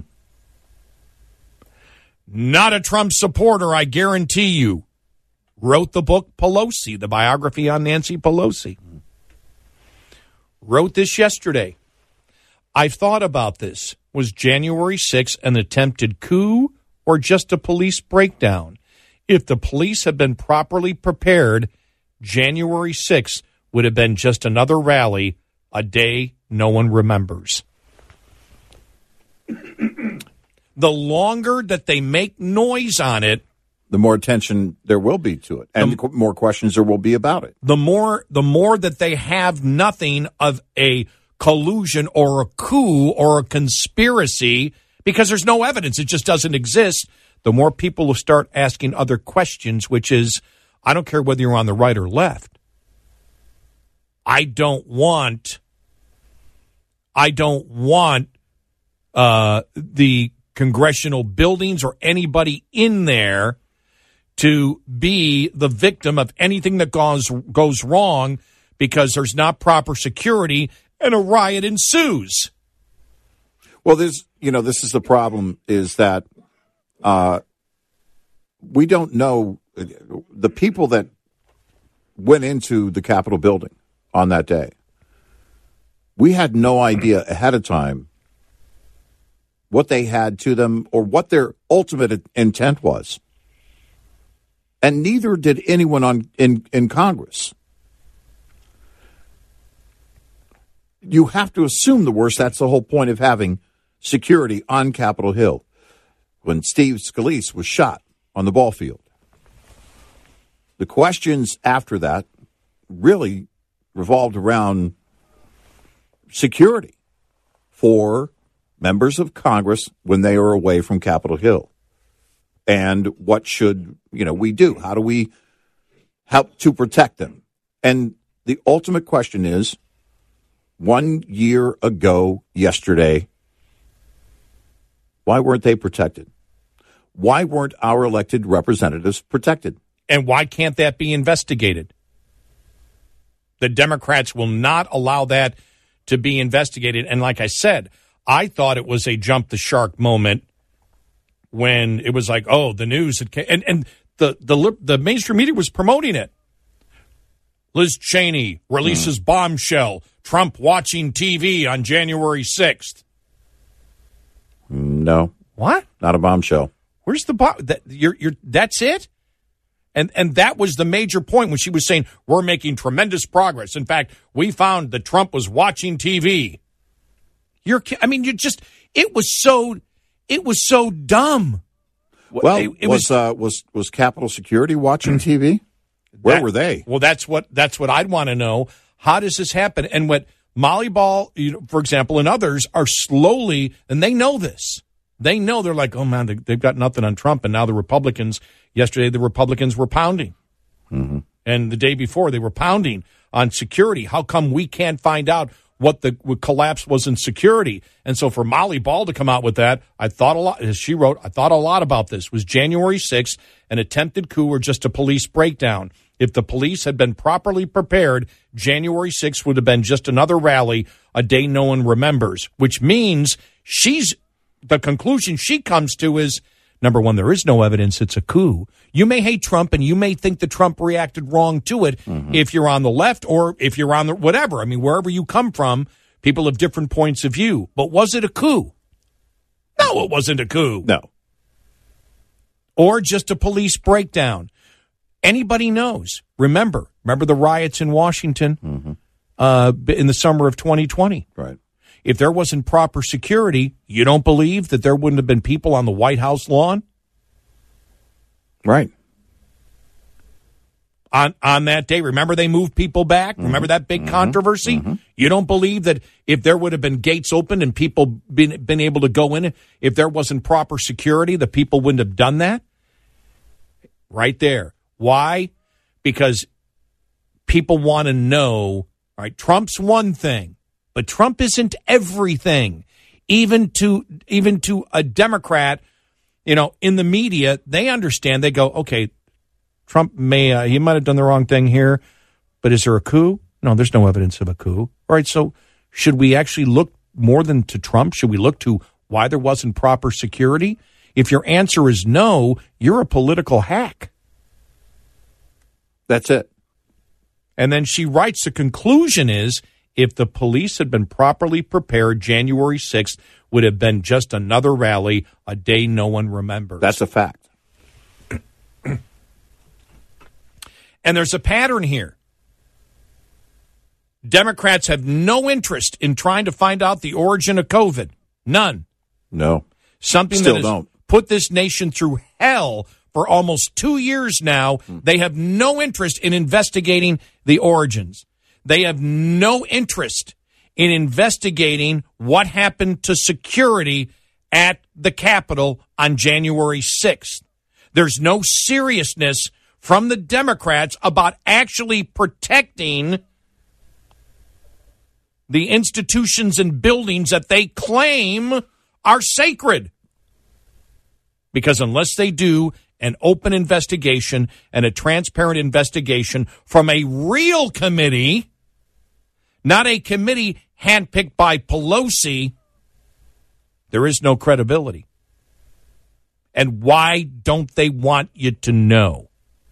Not a Trump supporter, I guarantee you. Wrote the book Pelosi, the biography on Nancy Pelosi. Wrote this yesterday. I've thought about this. Was January 6th an attempted coup or just a police breakdown? If the police had been properly prepared, January 6th would have been just another rally, a day no one remembers. The longer that they make noise on it, the more attention there will be to it, and the more questions there will be about it. The more that they have nothing of a collusion or a coup or a conspiracy, because there's no evidence, it just doesn't exist, the more people will start asking other questions, which is, I don't care whether you're on the right or left. I don't want the congressional buildings or anybody in there to be the victim of anything that goes wrong because there's not proper security and a riot ensues. Well, this is the problem, is that we don't know the people that went into the Capitol building on that day. We had no idea ahead of time what they had to them or what their ultimate intent was. And neither did anyone in Congress. You have to assume the worst. That's the whole point of having security on Capitol Hill. when Steve Scalise was shot on the ball field. The questions after that really revolved around security for members of Congress when they are away from Capitol Hill. And what should, we do? How do we help to protect them? And the ultimate question is, 1 year ago yesterday, why weren't they protected? Why weren't our elected representatives protected? And why can't that be investigated? The Democrats will not allow that to be investigated. And like I said, I thought it was a jump the shark moment when it was like, oh, the news had and the mainstream media was promoting it. Liz Cheney releases bombshell. Trump watching TV on January 6th. No. What? Not a bombshell. Where's the that's it? And that was the major point when she was saying, we're making tremendous progress. In fact, we found that Trump was watching TV. It was so dumb. Well, was Capitol Security watching TV? Where were they? Well, that's what I'd want to know. How does this happen? And what Molly Ball, for example, and others are slowly, and they know this. They know, they're like, oh, man, they've got nothing on Trump. And now yesterday the Republicans were pounding. Mm-hmm. And the day before they were pounding on security. How come we can't find out what the collapse was in security? And so for Molly Ball to come out with that, I thought a lot, as she wrote, I thought a lot about this. Was January 6th an attempted coup or just a police breakdown? If the police had been properly prepared, January 6th would have been just another rally, a day no one remembers, which means the conclusion she comes to is, number one, there is no evidence it's a coup. You may hate Trump and you may think that Trump reacted wrong to it if you're on the left or if you're on the whatever. I mean, wherever you come from, people have different points of view. But was it a coup? No, it wasn't a coup. No. Or just a police breakdown. Anybody knows. Remember the riots in Washington in the summer of 2020. Right. If there wasn't proper security, you don't believe that there wouldn't have been people on the White House lawn? Right. On that day, remember they moved people back? Remember that big controversy? You don't believe that if there would have been gates open and people been able to go in, if there wasn't proper security, the people wouldn't have done that? Right there. Why? Because people want to know, all right, Trump's one thing, but Trump isn't everything. Even to a Democrat, in the media, they understand. They go, okay, Trump he might have done the wrong thing here, but is there a coup? No, there's no evidence of a coup. All right, so should we actually look more than to Trump? Should we look to why there wasn't proper security? If your answer is no, you're a political hack. That's it. And then she writes, the conclusion is, if the police had been properly prepared, January 6th would have been just another rally, a day no one remembers. That's a fact. And there's a pattern here. Democrats have no interest in trying to find out the origin of COVID. None. No. Something Still that has don't. put this nation through hell for almost 2 years now. They have no interest in investigating the origins. They have no interest in investigating what happened to security at the Capitol on January 6th. There's no seriousness from the Democrats about actually protecting the institutions and buildings that they claim are sacred. Because unless they do an open investigation and a transparent investigation from a real committee, not a committee handpicked by Pelosi, there is no credibility. And why don't they want you to know?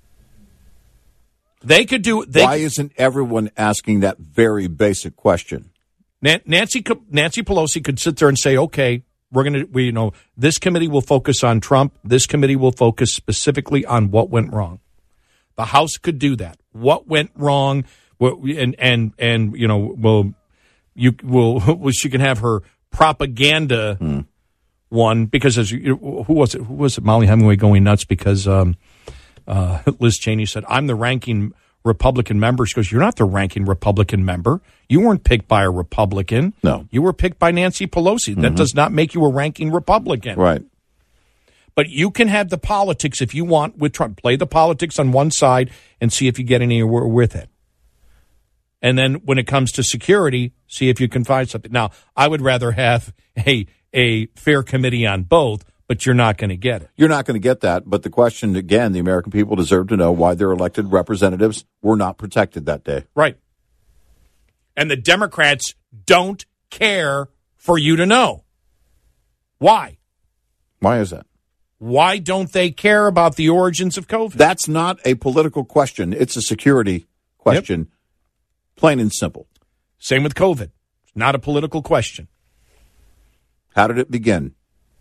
They could do. Why isn't everyone asking that very basic question? Nancy Pelosi could sit there and say, "Okay, this committee will focus on Trump. This committee will focus specifically on what went wrong." The House could do that. What went wrong? She can have her propaganda one, because who was it? Who was it? Molly Hemingway going nuts because Liz Cheney said, I'm the ranking Republican member. She goes, you're not the ranking Republican member. You weren't picked by a Republican. No. You were picked by Nancy Pelosi. That does not make you a ranking Republican. Right. But you can have the politics if you want with Trump. Play the politics on one side and see if you get anywhere with it. And then when it comes to security, see if you can find something. Now, I would rather have a fair committee on both, but you're not going to get it. You're not going to get that. But the question, again, the American people deserve to know why their elected representatives were not protected that day. Right. And the Democrats don't care for you to know. Why? Why is that? Why don't they care about the origins of COVID? That's not a political question. It's a security question, Yep. Plain and simple. Same with COVID. It's not a political question. How did it begin?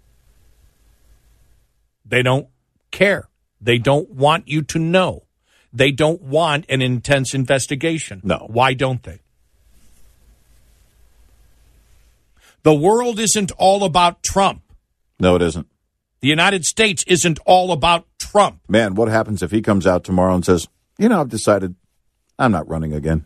They don't care. They don't want you to know. They don't want an intense investigation. No. Why don't they? The world isn't all about Trump. No, it isn't. The United States isn't all about Trump. Man, what happens if he comes out tomorrow and says, I've decided I'm not running again?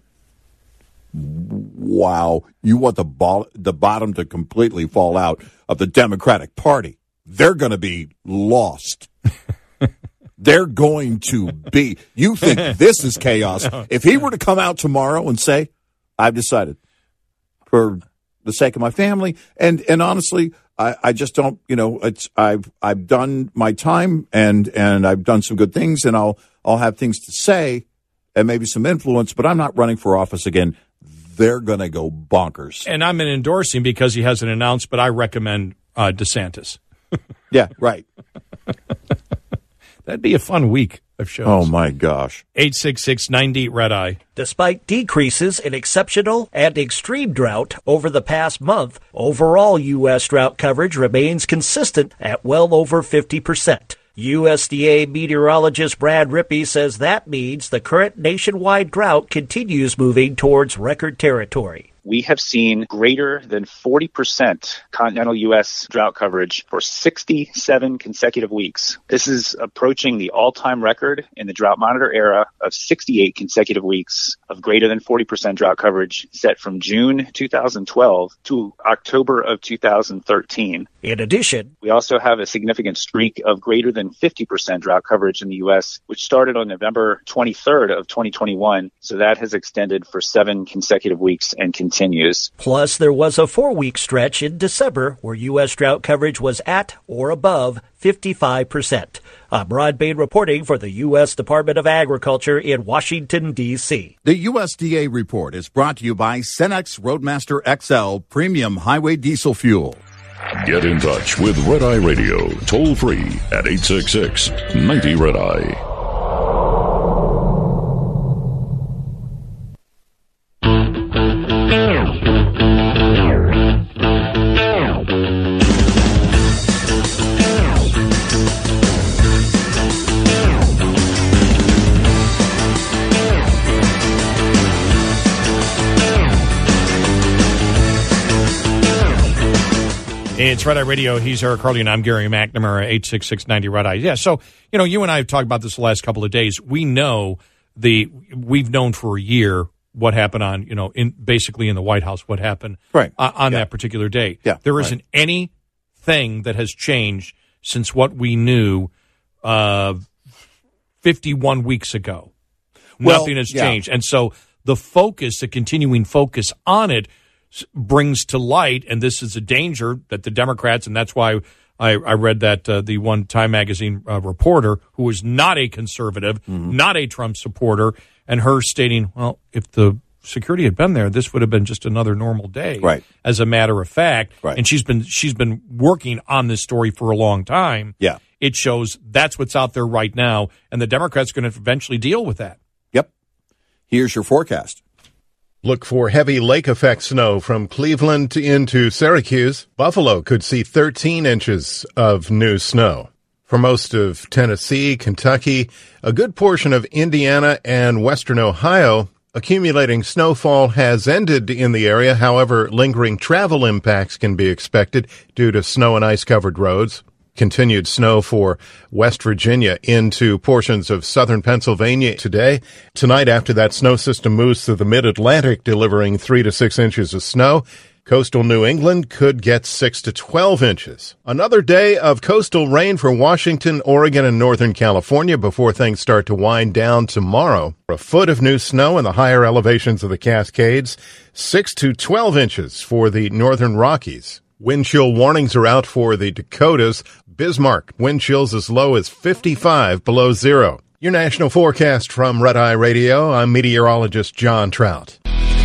Wow. You want the bottom to completely fall out of the Democratic Party. They're going to be lost. They're going to be. You think this is chaos. If he were to come out tomorrow and say, I've decided for the sake of my family, and honestly, I just don't, I've done my time and I've done some good things, and I'll have things to say and maybe some influence, but I'm not running for office again. They're going to go bonkers. And I'm an endorsing because he hasn't announced, but I recommend DeSantis. Yeah, right. That'd be a fun week of shows. Oh, my gosh. 866-90-RED-EYE. Despite decreases in exceptional and extreme drought over the past month, overall U.S. drought coverage remains consistent at well over 50%. USDA meteorologist Brad Rippey says that means the current nationwide drought continues moving towards record territory. We have seen greater than 40% continental U.S. drought coverage for 67 consecutive weeks. This is approaching the all-time record in the Drought Monitor era of 68 consecutive weeks of greater than 40% drought coverage set from June 2012 to October of 2013. In addition, we also have a significant streak of greater than 50% drought coverage in the U.S., which started on November 23rd of 2021. So that has extended for 7 consecutive weeks and continues. Plus, there was a 4-week stretch in December where U.S. drought coverage was at or above 55%. I'm Rod Bain reporting for the U.S. Department of Agriculture in Washington, D.C. The USDA report is brought to you by Cenex Roadmaster XL Premium Highway Diesel Fuel. Get in touch with Red Eye Radio, toll free at 866-90-RED-EYE. It's Red Eye Radio. He's Eric Harley, and I'm Gary McNamara, 866-90-RED-EYE. Yeah, so, you and I have talked about this the last couple of days. We know we've known for a year what happened on, basically in the White House, what happened on that particular day. Yeah, there isn't anything that has changed since what we knew 51 weeks ago. Nothing has changed. And so the continuing focus on it brings to light, and this is a danger that the Democrats, and that's why I read that the one Time Magazine reporter who was not a conservative, not a Trump supporter, and her stating, well, if the security had been there, this would have been just another normal day, as a matter of fact. Right. And she's been working on this story for a long time. Yeah. It shows that's what's out there right now, and the Democrats are going to eventually deal with that. Yep. Here's your forecast. Look for heavy lake effect snow from Cleveland into Syracuse. Buffalo could see 13 inches of new snow. For most of Tennessee, Kentucky, a good portion of Indiana and western Ohio, Accumulating snowfall has ended in the area. However, lingering travel impacts can be expected due to snow and ice-covered roads. Continued snow for West Virginia into portions of southern Pennsylvania today. Tonight, after that snow system moves through the mid-Atlantic, delivering 3 to 6 inches of snow. Coastal New England could get 6 to 12 inches. Another day of coastal rain for Washington, Oregon, and Northern California before things start to wind down tomorrow. A foot of new snow in the higher elevations of the Cascades. 6 to 12 inches for the Northern Rockies. Wind chill warnings are out for the Dakotas. Bismarck, wind chills as low as 55 below zero. Your national forecast from Red Eye Radio. I'm meteorologist John Trout.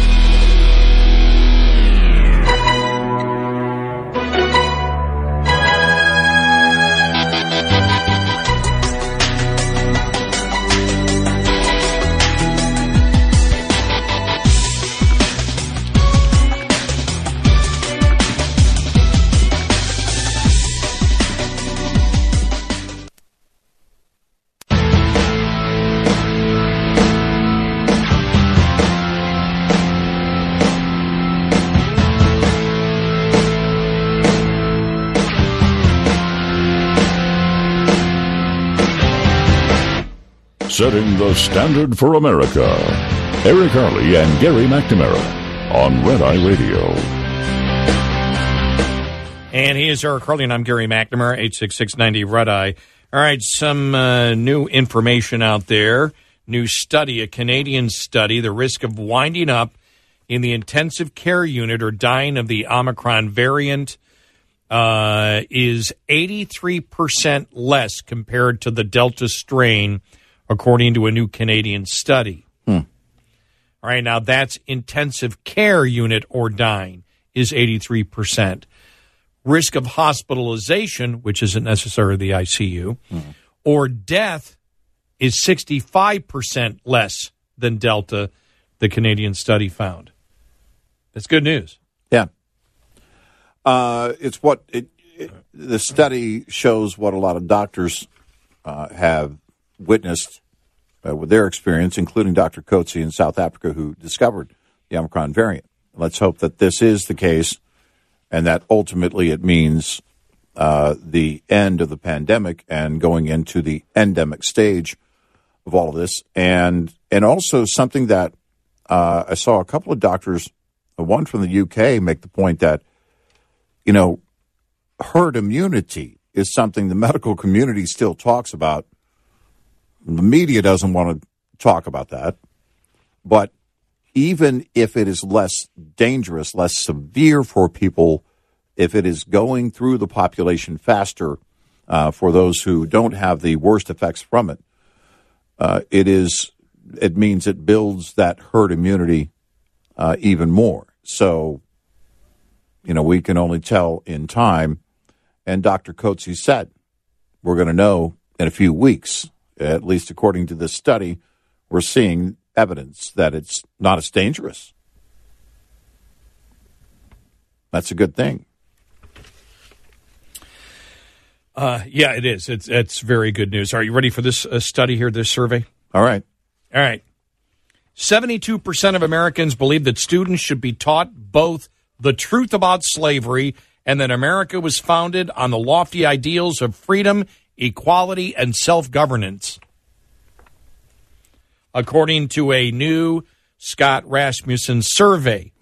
Setting the standard for America. Eric Harley and Gary McNamara on Red Eye Radio. And he is Eric Harley, and I'm Gary McNamara, 86690 Red Eye. All right, some new information out there. New study, a Canadian study, the risk of winding up in the intensive care unit or dying of the Omicron variant is 83% less compared to the Delta strain, according to a new Canadian study. All right, now that's intensive care unit or dying is 83%. Risk of hospitalization, which isn't necessarily the ICU, or death is 65% less than Delta, the Canadian study found. That's good news. Yeah. It's what the study shows what a lot of doctors have witnessed with their experience, including Dr. Coetzee in South Africa, who discovered the Omicron variant. Let's hope that this is the case and that ultimately it means the end of the pandemic and going into the endemic stage of all of this. And also something that I saw a couple of doctors, one from the UK, make the point that, you know, herd immunity is something the medical community still talks about. The media doesn't want to talk about that. But even if it is less dangerous, less severe for people, if it is going through the population faster for those who don't have the worst effects from it, it means it builds that herd immunity even more. So, you know, we can only tell in time. And Dr. Coetzee said, we're going to know in a few weeks. At least according to this study, we're seeing evidence that it's not as dangerous. That's a good thing. Yeah, it is. It's very good news. Are you ready for this study here, this survey? All right. 72% of Americans believe that students should be taught both the truth about slavery and that America was founded on the lofty ideals of freedom, equality, and self-governance. According to a new Scott Rasmussen survey,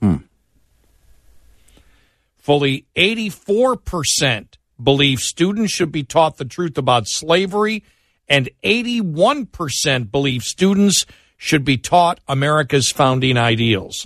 fully 84% believe students should be taught the truth about slavery, and 81% believe students should be taught America's founding ideals.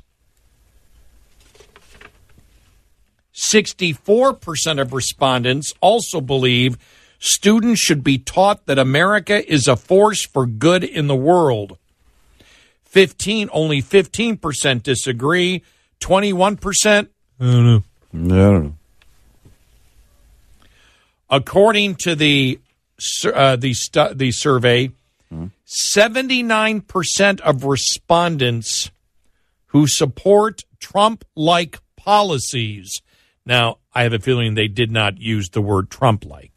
64% of respondents also believe students should be taught that America is a force for good in the world. Only 15% disagree. 21%, I don't know. According to the survey, 79% of respondents who support Trump-like policies. Now, I have a feeling they did not use the word Trump-like.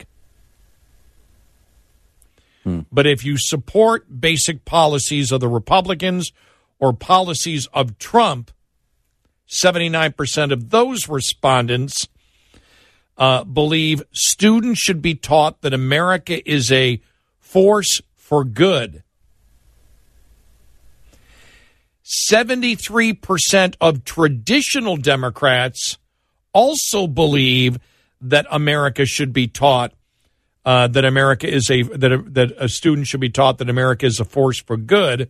But if you support basic policies of the Republicans or policies of Trump, 79% of those respondents believe students should be taught that America is a force for good. 73% of traditional Democrats also believe that America should be taught that a student should be taught that America is a force for good.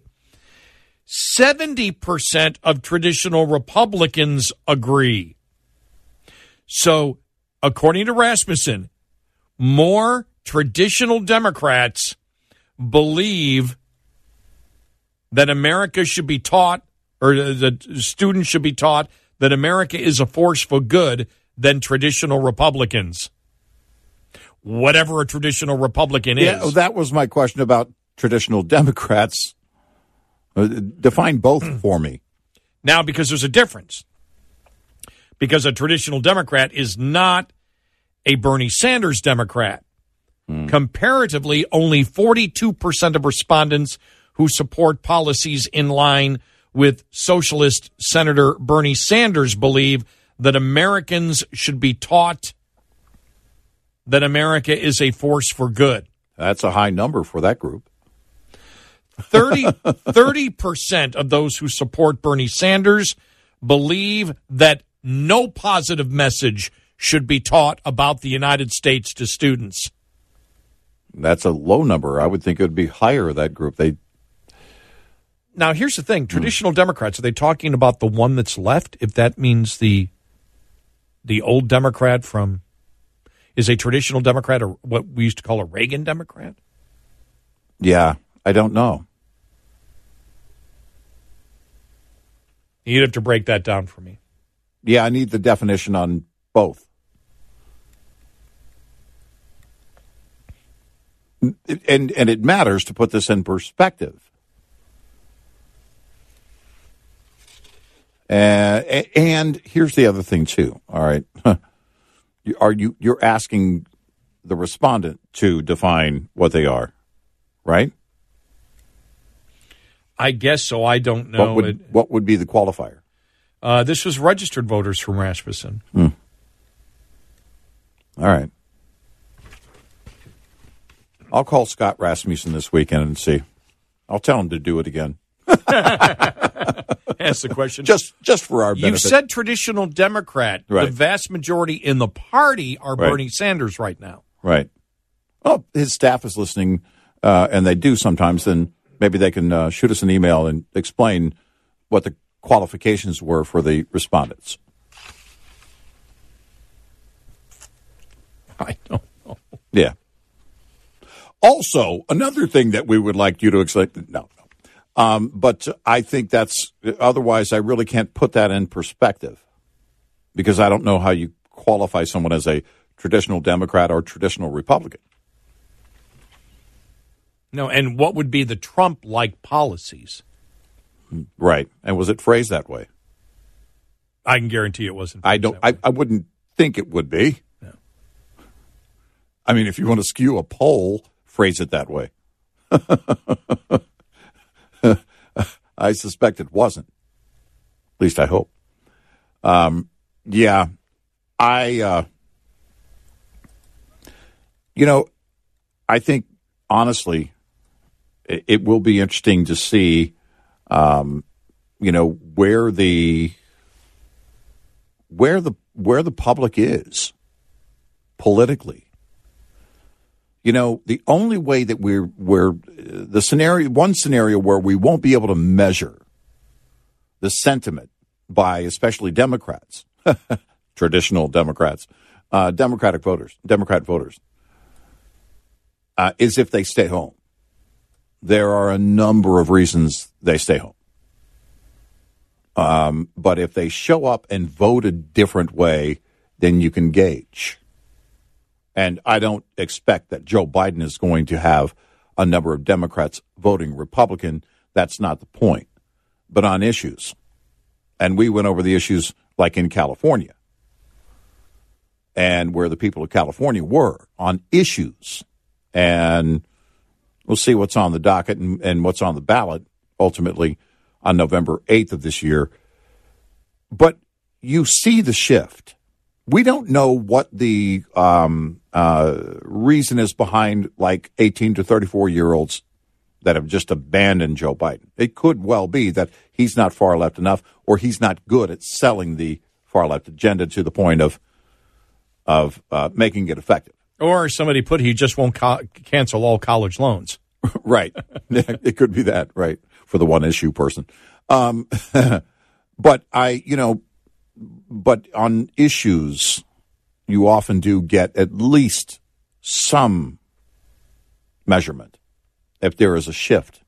70% of traditional Republicans agree. So, according to Rasmussen, more traditional Democrats believe that America should be taught, or the students should be taught, that America is a force for good than traditional Republicans. Whatever a traditional Republican is. Yeah, that was my question about traditional Democrats. Define both for me. Now, because there's a difference. Because a traditional Democrat is not a Bernie Sanders Democrat. Comparatively, only 42% of respondents who support policies in line with Socialist Senator Bernie Sanders believe that Americans should be taught that America is a force for good. That's a high number for that group. 30% of those who support Bernie Sanders believe that no positive message should be taught about the United States to students. That's a low number. I would think it would be higher, that group. Now, here's the thing. Traditional Democrats, are they talking about the one that's left? If that means the old Democrat is a traditional Democrat or what we used to call a Reagan Democrat? Yeah, I don't know. You'd have to break that down for me. Yeah, I need the definition on both. And it matters to put this in perspective. And here's the other thing too. All right, you're asking the respondent to define what they are, right? I guess so. I don't know. What would be the qualifier? This was registered voters from Rasmussen. All right. I'll call Scott Rasmussen this weekend and see. I'll tell him to do it again. Ask the question. Just for our benefit. You said traditional Democrat. Right. The vast majority in the party are Right. Bernie Sanders right now. Right. Well, his staff is listening, and they do sometimes. Then maybe they can shoot us an email and explain what the qualifications were for the respondents. I don't know. Yeah. Also, another thing that we would like you to explain. No. But I think otherwise I really can't put that in perspective because I don't know how you qualify someone as a traditional Democrat or traditional Republican. No, and what would be the Trump-like policies? Right. And was it phrased that way? I can guarantee it wasn't. I wouldn't think it would be. No. I mean, if you want to skew a poll, phrase it that way. I suspect it wasn't. At least I hope. Yeah. I think, honestly, it will be interesting to see, where the public is politically. The only way that one scenario where we won't be able to measure the sentiment by especially Democrats, traditional Democrats, Democrat voters, is if they stay home. There are a number of reasons they stay home. But if they show up and vote a different way, then you can gauge. And I don't expect that Joe Biden is going to have a number of Democrats voting Republican. That's not the point. But on issues, and we went over the issues like in California and where the people of California were on issues. And we'll see what's on the docket and what's on the ballot ultimately on November 8th of this year. But you see the shift. We don't know what the reason is behind like 18 to 34-year-olds that have just abandoned Joe Biden. It could well be that he's not far left enough, or he's not good at selling the far left agenda to the point of making it effective. Or somebody put he just won't cancel all college loans. Right. It could be that, right, for the one issue person. But but on issues, you often do get at least some measurement if there is a shift.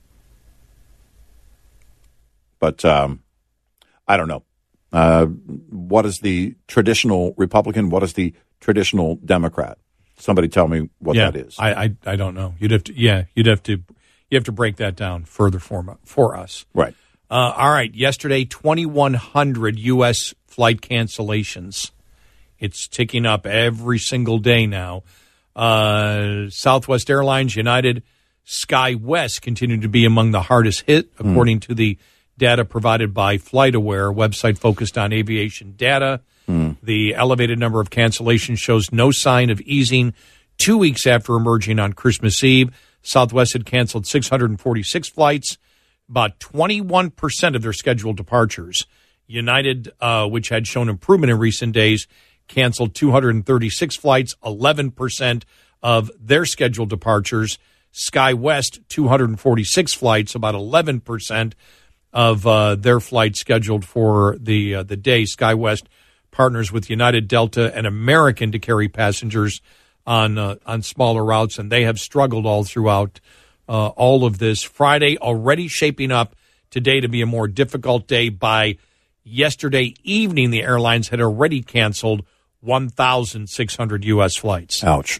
But I don't know. What is the traditional Republican? What is the traditional Democrat? Somebody tell me what that is. I don't know. You'd have to break that down further for us. Right. All right. Yesterday, 2,100 U.S. flight cancellations. It's ticking up every single day now. Southwest Airlines, United, SkyWest continue to be among the hardest hit, according to the data provided by FlightAware, a website focused on aviation data. The elevated number of cancellations shows no sign of easing 2 weeks after emerging on Christmas Eve. Southwest had canceled 646 flights, about 21% of their scheduled departures. United, which had shown improvement in recent days, canceled 236 flights, 11% of their scheduled departures. SkyWest, 246 flights, about 11% of their flights scheduled for the day. SkyWest partners with United, Delta, and American to carry passengers on smaller routes, and they have struggled all throughout all of this. Friday already shaping up today to be a more difficult day. By yesterday evening, the airlines had already canceled 1,600 U.S. flights. Ouch.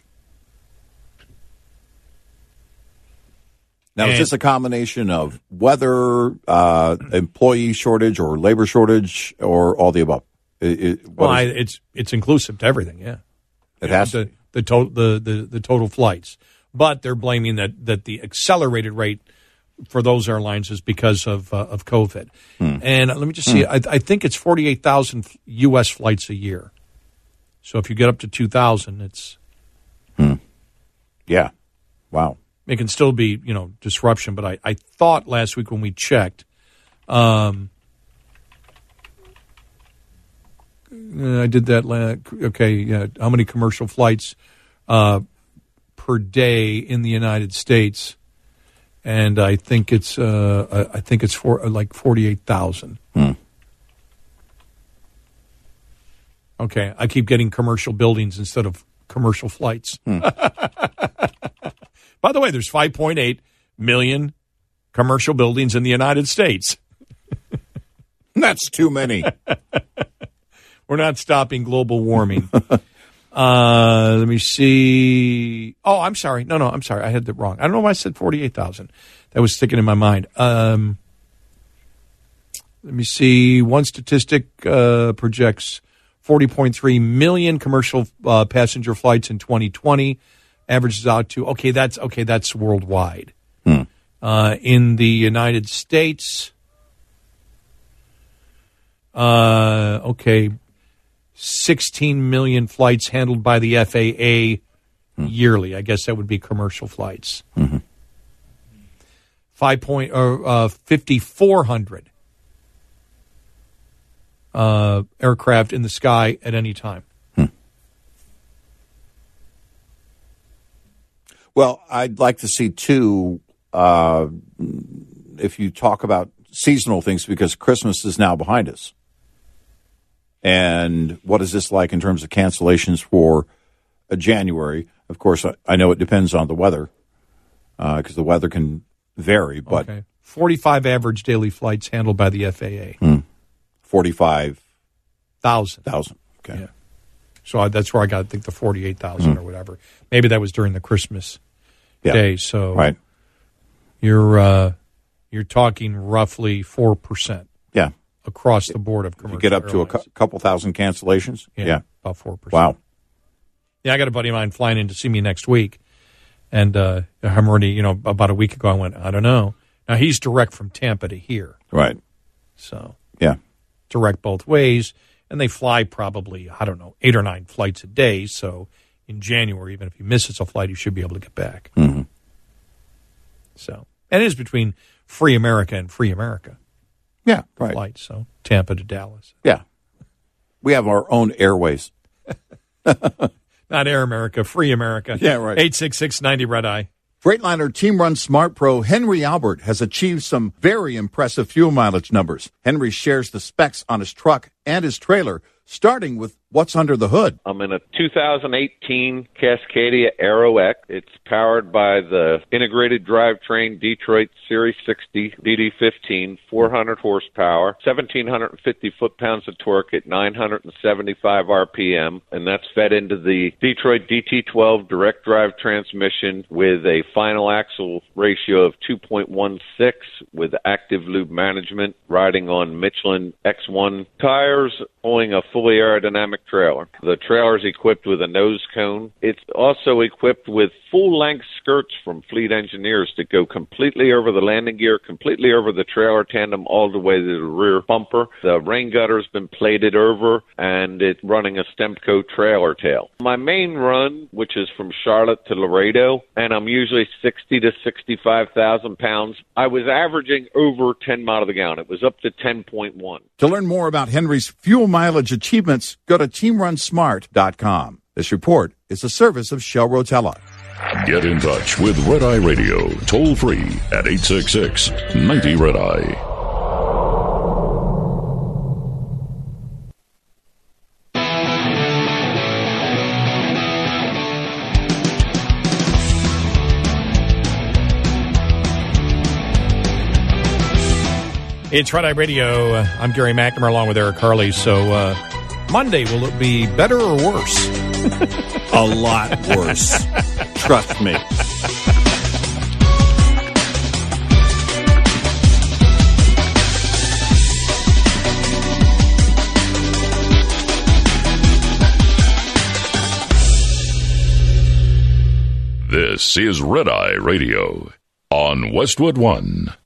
Now, is this a combination of weather, employee shortage, or labor shortage, or all the above? It's inclusive to everything. Yeah, it has to. The total flights, but they're blaming that the accelerated rate for those airlines is because of COVID. And let me just see. I think it's 48,000 U.S. flights a year. So if you get up to 2,000, it's yeah, wow. It can still be, disruption. But I thought last week when we checked, I did that. How many commercial flights per day in the United States? And I think it's for like 48,000. Okay, I keep getting commercial buildings instead of commercial flights. By the way, there's 5.8 million commercial buildings in the United States. That's too many. We're not stopping global warming. Let me see. Oh, I'm sorry. No, I'm sorry. I had that wrong. I don't know why I said 48,000. That was sticking in my mind. Let me see. One statistic projects 40.3 million commercial passenger flights in 2020. Averages out to that's worldwide. In the United States, 16 million flights handled by the FAA yearly. I guess that would be commercial flights. 5,400 aircraft in the sky at any time. Well, I'd like to see, too, if you talk about seasonal things, because Christmas is now behind us. And what is this like in terms of cancellations for January? Of course, I know it depends on the weather, because the weather can vary. But 45 average daily flights handled by the FAA. 45,000. Okay. Yeah. So that's where I got to think the 48,000 or whatever. Maybe that was during the Christmas day. So right. You're talking roughly 4%. Yeah. Across the board of commercial. You get up airlines. to a couple thousand cancellations? Yeah. About 4%. Wow. Yeah, I got a buddy of mine flying in to see me next week. And I'm already, about a week ago, I went, I don't know. Now, he's direct from Tampa to here. Right. So, yeah. Direct both ways. And they fly probably, 8 or 9 flights a day. So, in January, even if he misses a flight, he should be able to get back. Mm-hmm. So, and it is between Free America and Free America. Yeah, right. Flights, so Tampa to Dallas. Yeah. We have our own airways. Not Air America, Free America. Yeah, right. 866-90 Red Eye. Freightliner Team Run Smart Pro Henry Albert has achieved some very impressive fuel mileage numbers. Henry shares the specs on his truck and his trailer, starting with what's under the hood. I'm in a 2018 Cascadia Aero X. It's powered by the integrated drivetrain Detroit Series 60 DD15, 400 horsepower, 1,750 foot-pounds of torque at 975 RPM, and that's fed into the Detroit DT12 direct drive transmission with a final axle ratio of 2.16 with active lube management, riding on Michelin X1 tires, owning a fully aerodynamic trailer. The trailer is equipped with a nose cone. It's also equipped with full-length skirts from Fleet Engineers that go completely over the landing gear, completely over the trailer tandem, all the way to the rear bumper. The rain gutter has been plated over, and it's running a Stemco trailer tail. My main run, which is from Charlotte to Laredo, and I'm usually 60 to 65,000 pounds, I was averaging over 10 miles to the gallon. It was up to 10.1. To learn more about Henry's fuel mileage achievements, go to teamrunsmart.com. This report is a service of Shell Rotella. Get in touch with Red Eye Radio, toll free at 866-90 Red Eye. It's Red Eye Radio. I'm Gary McNamara along with Eric Harley. So Monday, will it be better or worse? A lot worse. Trust me. This is Red Eye Radio on Westwood One.